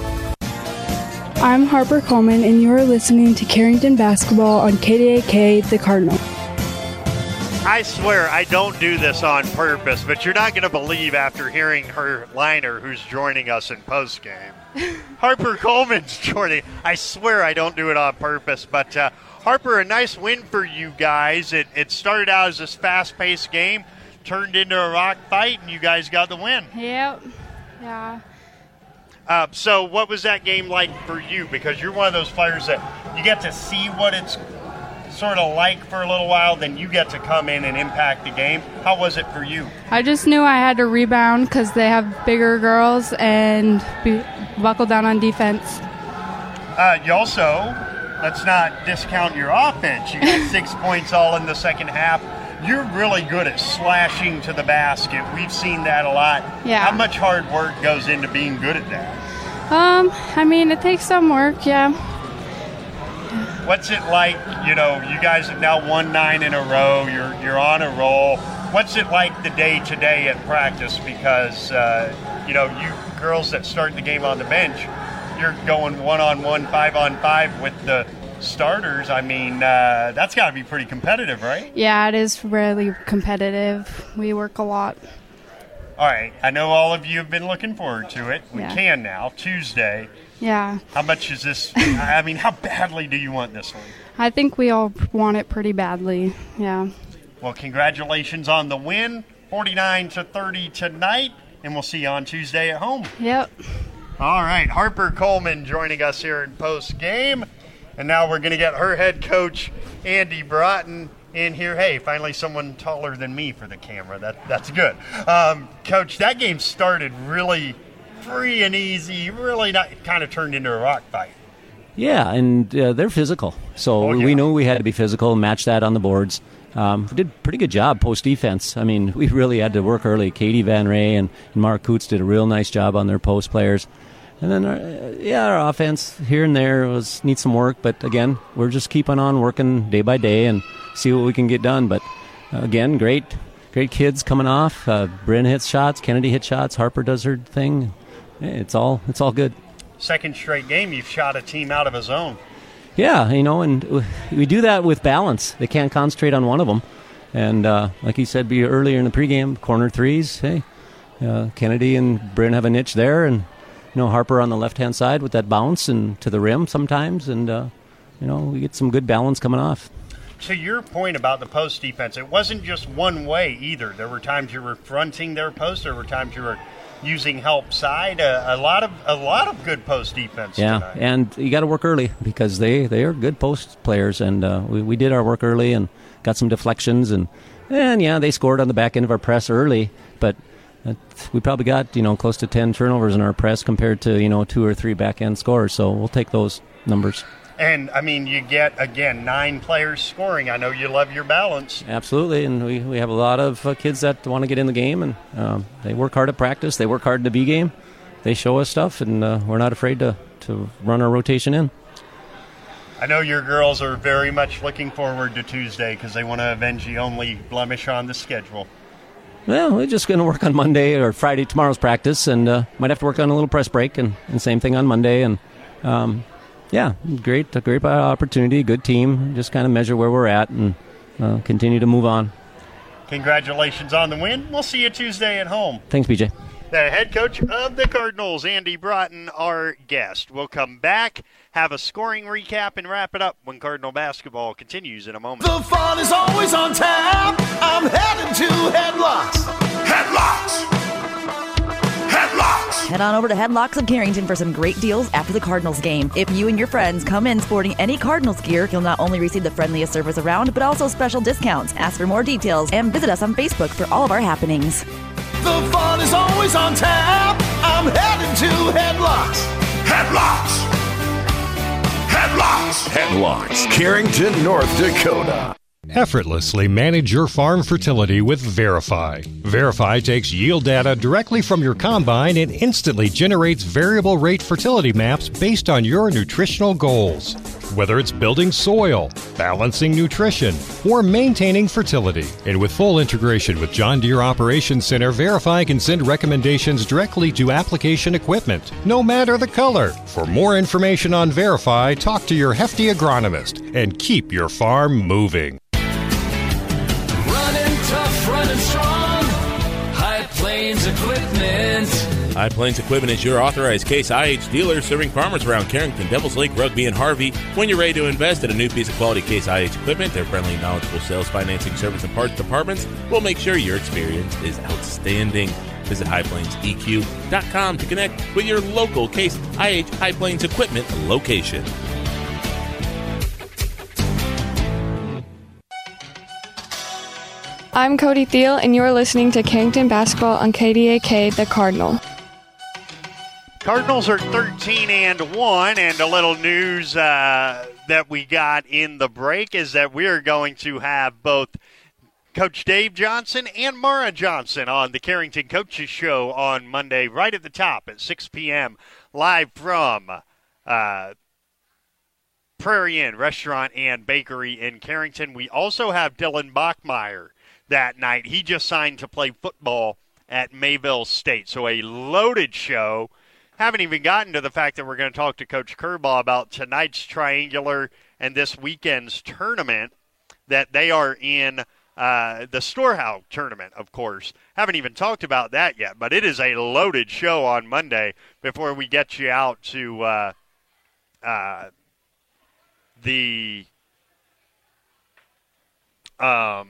I'm Harper Coleman, and you are listening to Carrington Basketball on K D A K, The Cardinal. I swear I don't do this on purpose, but you're not going to believe after hearing her liner who's joining us in postgame. Harper Coleman's joining. I swear I don't do it on purpose, but uh, Harper, a nice win for you guys. It, it started out as this fast-paced game, turned into a rock fight, and you guys got the win. Yep. Yeah. Uh, so what was that game like for you? Because you're one of those players that you get to see what it's sort of like for a little while, then you get to come in and impact the game. How was it for you? I just knew I had to rebound because they have bigger girls and be, buckle down on defense. Uh, you also, let's not discount your offense. You got six points all in the second half. You're really good at slashing to the basket. We've seen that a lot. Yeah. How much hard work goes into being good at that? Um, I mean, it takes some work, yeah. What's it like, you know, you guys have now won nine in a row. You're you're on a roll. What's it like the day-to-day at practice? Because, uh, you know, you girls that start the game on the bench, you're going one-on-one, five-on-five with the starters. I mean, uh, that's got to be pretty competitive, right? Yeah, it is really competitive. We work a lot. All right. I know all of you have been looking forward to it. We Yeah. can now, Tuesday. Yeah, How much is this? I mean, how badly do you want this one? I think we all want it pretty badly. Yeah. Well, congratulations on the win, forty-nine to thirty tonight, and we'll see you on Tuesday at home. Yep. All right, Harper Coleman joining us here in post game, and now we're going to get her head coach Andy Broughton in here. Hey, finally someone taller than me for the camera. That that's good. Um, Coach, that game started really free and easy. Really not kind of turned into a rock fight. Yeah, and uh, they're physical. So Oh, yeah. we knew we had to be physical and match that on the boards. Um, we did a pretty good job post-defense. I mean, we really had to work early. Katie Van Ray and, and Mark Coots did a real nice job on their post players. And then, our, uh, yeah, our offense here and there was needs some work. But, again, we're just keeping on working day by day and see what we can get done. But, uh, again, great great kids coming off. Uh, Bryn hits shots. Kennedy hits shots. Harper does her thing. It's all it's all good. Second straight game, you've shot a team out of a zone. Yeah, you know, and we do that with balance. They can't concentrate on one of them. And uh, like you said be earlier in the pregame, corner threes, hey, uh, Kennedy and Bryn have a niche there. And, you know, Harper on the left-hand side with that bounce and to the rim sometimes. And, uh, you know, we get some good balance coming off. To your point about the post defense, it wasn't just one way either. There were times you were fronting their post. There were times you were using help side. Uh, a lot of a lot of good post defense Yeah, tonight. and you got to work early because they, they are good post players, and uh, we, we did our work early and got some deflections, and and yeah, they scored on the back end of our press early, but uh, we probably got you know close to ten turnovers in our press compared to you know two or three back end scores, so we'll take those numbers. And, I mean, you get, again, nine players scoring. I know you love your balance. Absolutely, and we, we have a lot of uh, kids that want to get in the game, and um, they work hard at practice, they work hard in the B game, they show us stuff, and uh, we're not afraid to, to run our rotation in. I know your girls are very much looking forward to Tuesday because they want to avenge the only blemish on the schedule. Well, we're just going to work on Monday or Friday, tomorrow's practice, and uh, might have to work on a little press break, and, and same thing on Monday, and um, yeah, great, a great opportunity, good team. Just kind of measure where we're at and uh, continue to move on. Congratulations on the win. We'll see you Tuesday at home. Thanks, B J. The head coach of the Cardinals, Andy Broughton, our guest. We'll come back, have a scoring recap, and wrap it up when Cardinal basketball continues in a moment. The fun is always on tap. I'm headed to Headlocks. Headlocks. Headlocks. Head on over to Headlocks of Carrington for some great deals after the Cardinals game. If you and your friends come in sporting any Cardinals gear, you'll not only receive the friendliest service around, but also special discounts. Ask for more details and visit us on Facebook for all of our happenings. The fun is always on tap. I'm headed to Headlocks. Headlocks. Headlocks. Headlocks, Carrington, North Dakota. Effortlessly manage your farm fertility with Verify. Verify takes yield data directly from your combine and instantly generates variable rate fertility maps based on your nutritional goals. Whether it's building soil, balancing nutrition, or maintaining fertility. And with full integration with John Deere Operations Center, Verify can send recommendations directly to application equipment, no matter the color. For more information on Verify, talk to your hefty agronomist and keep your farm moving. Running tough, running strong. High Plains Equipment. High Plains Equipment is your authorized Case I H dealer serving farmers around Carrington, Devils Lake, Rugby, and Harvey. When you're ready to invest in a new piece of quality Case I H equipment, their friendly, knowledgeable sales, financing, service, and parts departments will make sure your experience is outstanding. Visit high plains e q dot com to connect with your local Case I H High Plains Equipment location. I'm Cody Thiel, and you're listening to Carrington Basketball on K D A K, The Cardinal. Cardinals are thirteen and one, and a little news uh, that we got in the break is that we are going to have both Coach Dave Johnson and Mara Johnson on the Carrington Coaches Show on Monday, right at the top at six p.m., live from uh, Prairie Inn Restaurant and Bakery in Carrington. We also have Dylan Bachmeyer that night. He just signed to play football at Mayville State. So a loaded show. Haven't even gotten to the fact that we're going to talk to Coach Kerbaugh about tonight's triangular and this weekend's tournament that they are in, uh, the Storehouse tournament, of course. Haven't even talked about that yet, but it is a loaded show on Monday before we get you out to uh, uh, the um.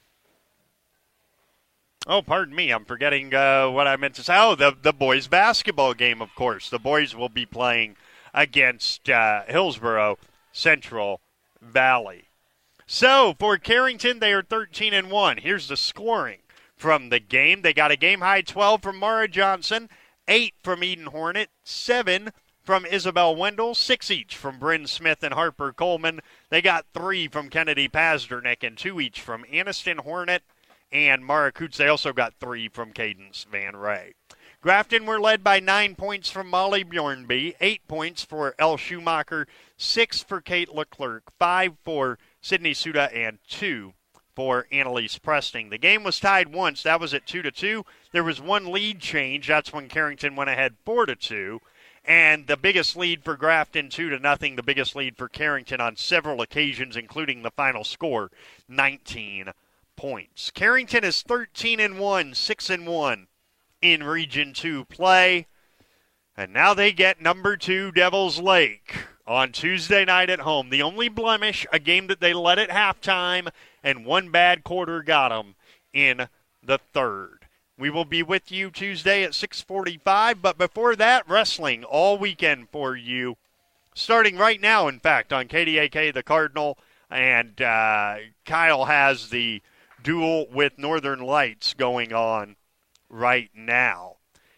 Oh, pardon me. I'm forgetting uh, what I meant to say. Oh, the, the boys' basketball game, of course. The boys will be playing against uh, Hillsborough Central Valley. So, for Carrington, they are thirteen and one. Here's the scoring from the game. They got a game-high twelve from Mara Johnson, eight from Eden Hornet, seven from Isabel Wendell, six each from Bryn Smith and Harper Coleman. They got three from Kennedy Pasternak and two each from Aniston Hornet and Mara Coots. They also got three from Cadence Van Ray. Grafton were led by nine points from Molly Bjornby, eight points for Elle Schumacher, six for Kate Leclerc, five for Sydney Suda, and two for Annalise Presting. The game was tied once. That was at two to two. There was one lead change. That's when Carrington went ahead four to two. And the biggest lead for Grafton, two to nothing. The biggest lead for Carrington on several occasions, including the final score, nineteen points. Carrington is thirteen and one, six and one in Region two play. And now they get number two Devils Lake on Tuesday night at home. The only blemish, a game that they led at halftime, and one bad quarter got them in the third. We will be with you Tuesday at six forty-five, but before that, wrestling all weekend for you. Starting right now, in fact, on K D A K, the Cardinal, and uh, Kyle has the duel with Northern Lights going on right now.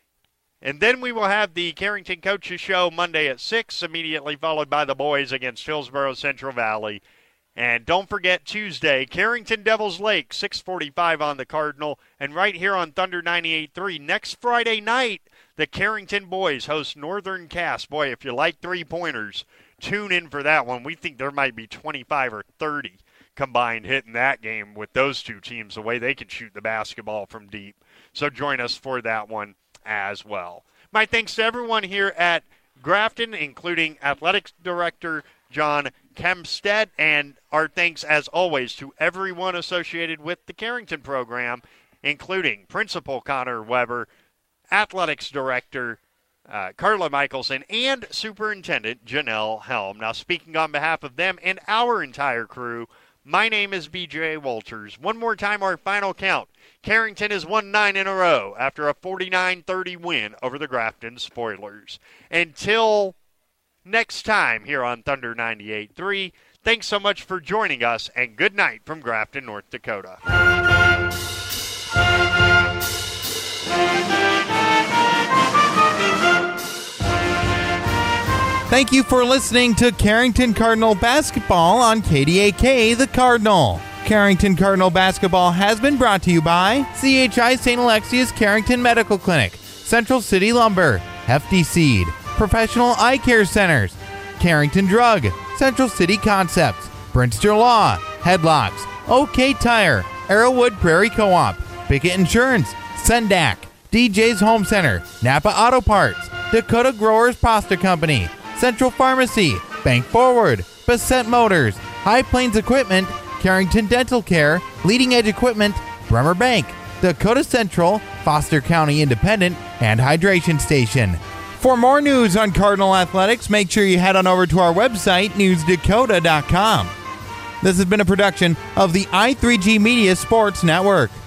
And then we will have the Carrington Coaches Show Monday at six, immediately followed by the boys against Hillsborough Central Valley. And don't forget Tuesday, Carrington Devils Lake, six forty-five on the Cardinal. And right here on Thunder ninety-eight point three, next Friday night, the Carrington boys host Northern Cass. Boy, if you like three-pointers, tune in for that one. We think there might be twenty-five or thirty combined hitting that game with those two teams, the way they can shoot the basketball from deep. So join us for that one as well. My thanks to everyone here at Grafton, including Athletics Director John Kempstead, and our thanks, as always, to everyone associated with the Carrington program, including Principal Connor Weber, Athletics Director uh, Carla Michelson, and Superintendent Janelle Helm. Now, speaking on behalf of them and our entire crew, my name is B J Walters. One more time, our final count. Carrington has won nine in a row after a forty-nine thirty win over the Grafton Spoilers. Until next time here on Thunder ninety-eight point three, thanks so much for joining us, and good night from Grafton, North Dakota. Thank you for listening to Carrington Cardinal Basketball on K D A K, the Cardinal. Carrington Cardinal Basketball has been brought to you by C H I Saint Alexius Carrington Medical Clinic, Central City Lumber, Hefty Seed, Professional Eye Care Centers, Carrington Drug, Central City Concepts, Brinster Law, Headlocks, OK Tire, Arrowwood Prairie Co-op, Bickett Insurance, Sendak, D J's Home Center, Napa Auto Parts, Dakota Growers Pasta Company, Central Pharmacy, Bank Forward, Bassett Motors, High Plains Equipment, Carrington Dental Care, Leading Edge Equipment, Bremer Bank, Dakota Central, Foster County Independent, and Hydration Station. For more news on Cardinal Athletics, make sure you head on over to our website, news dakota dot com. This has been a production of the I three G Media Sports Network.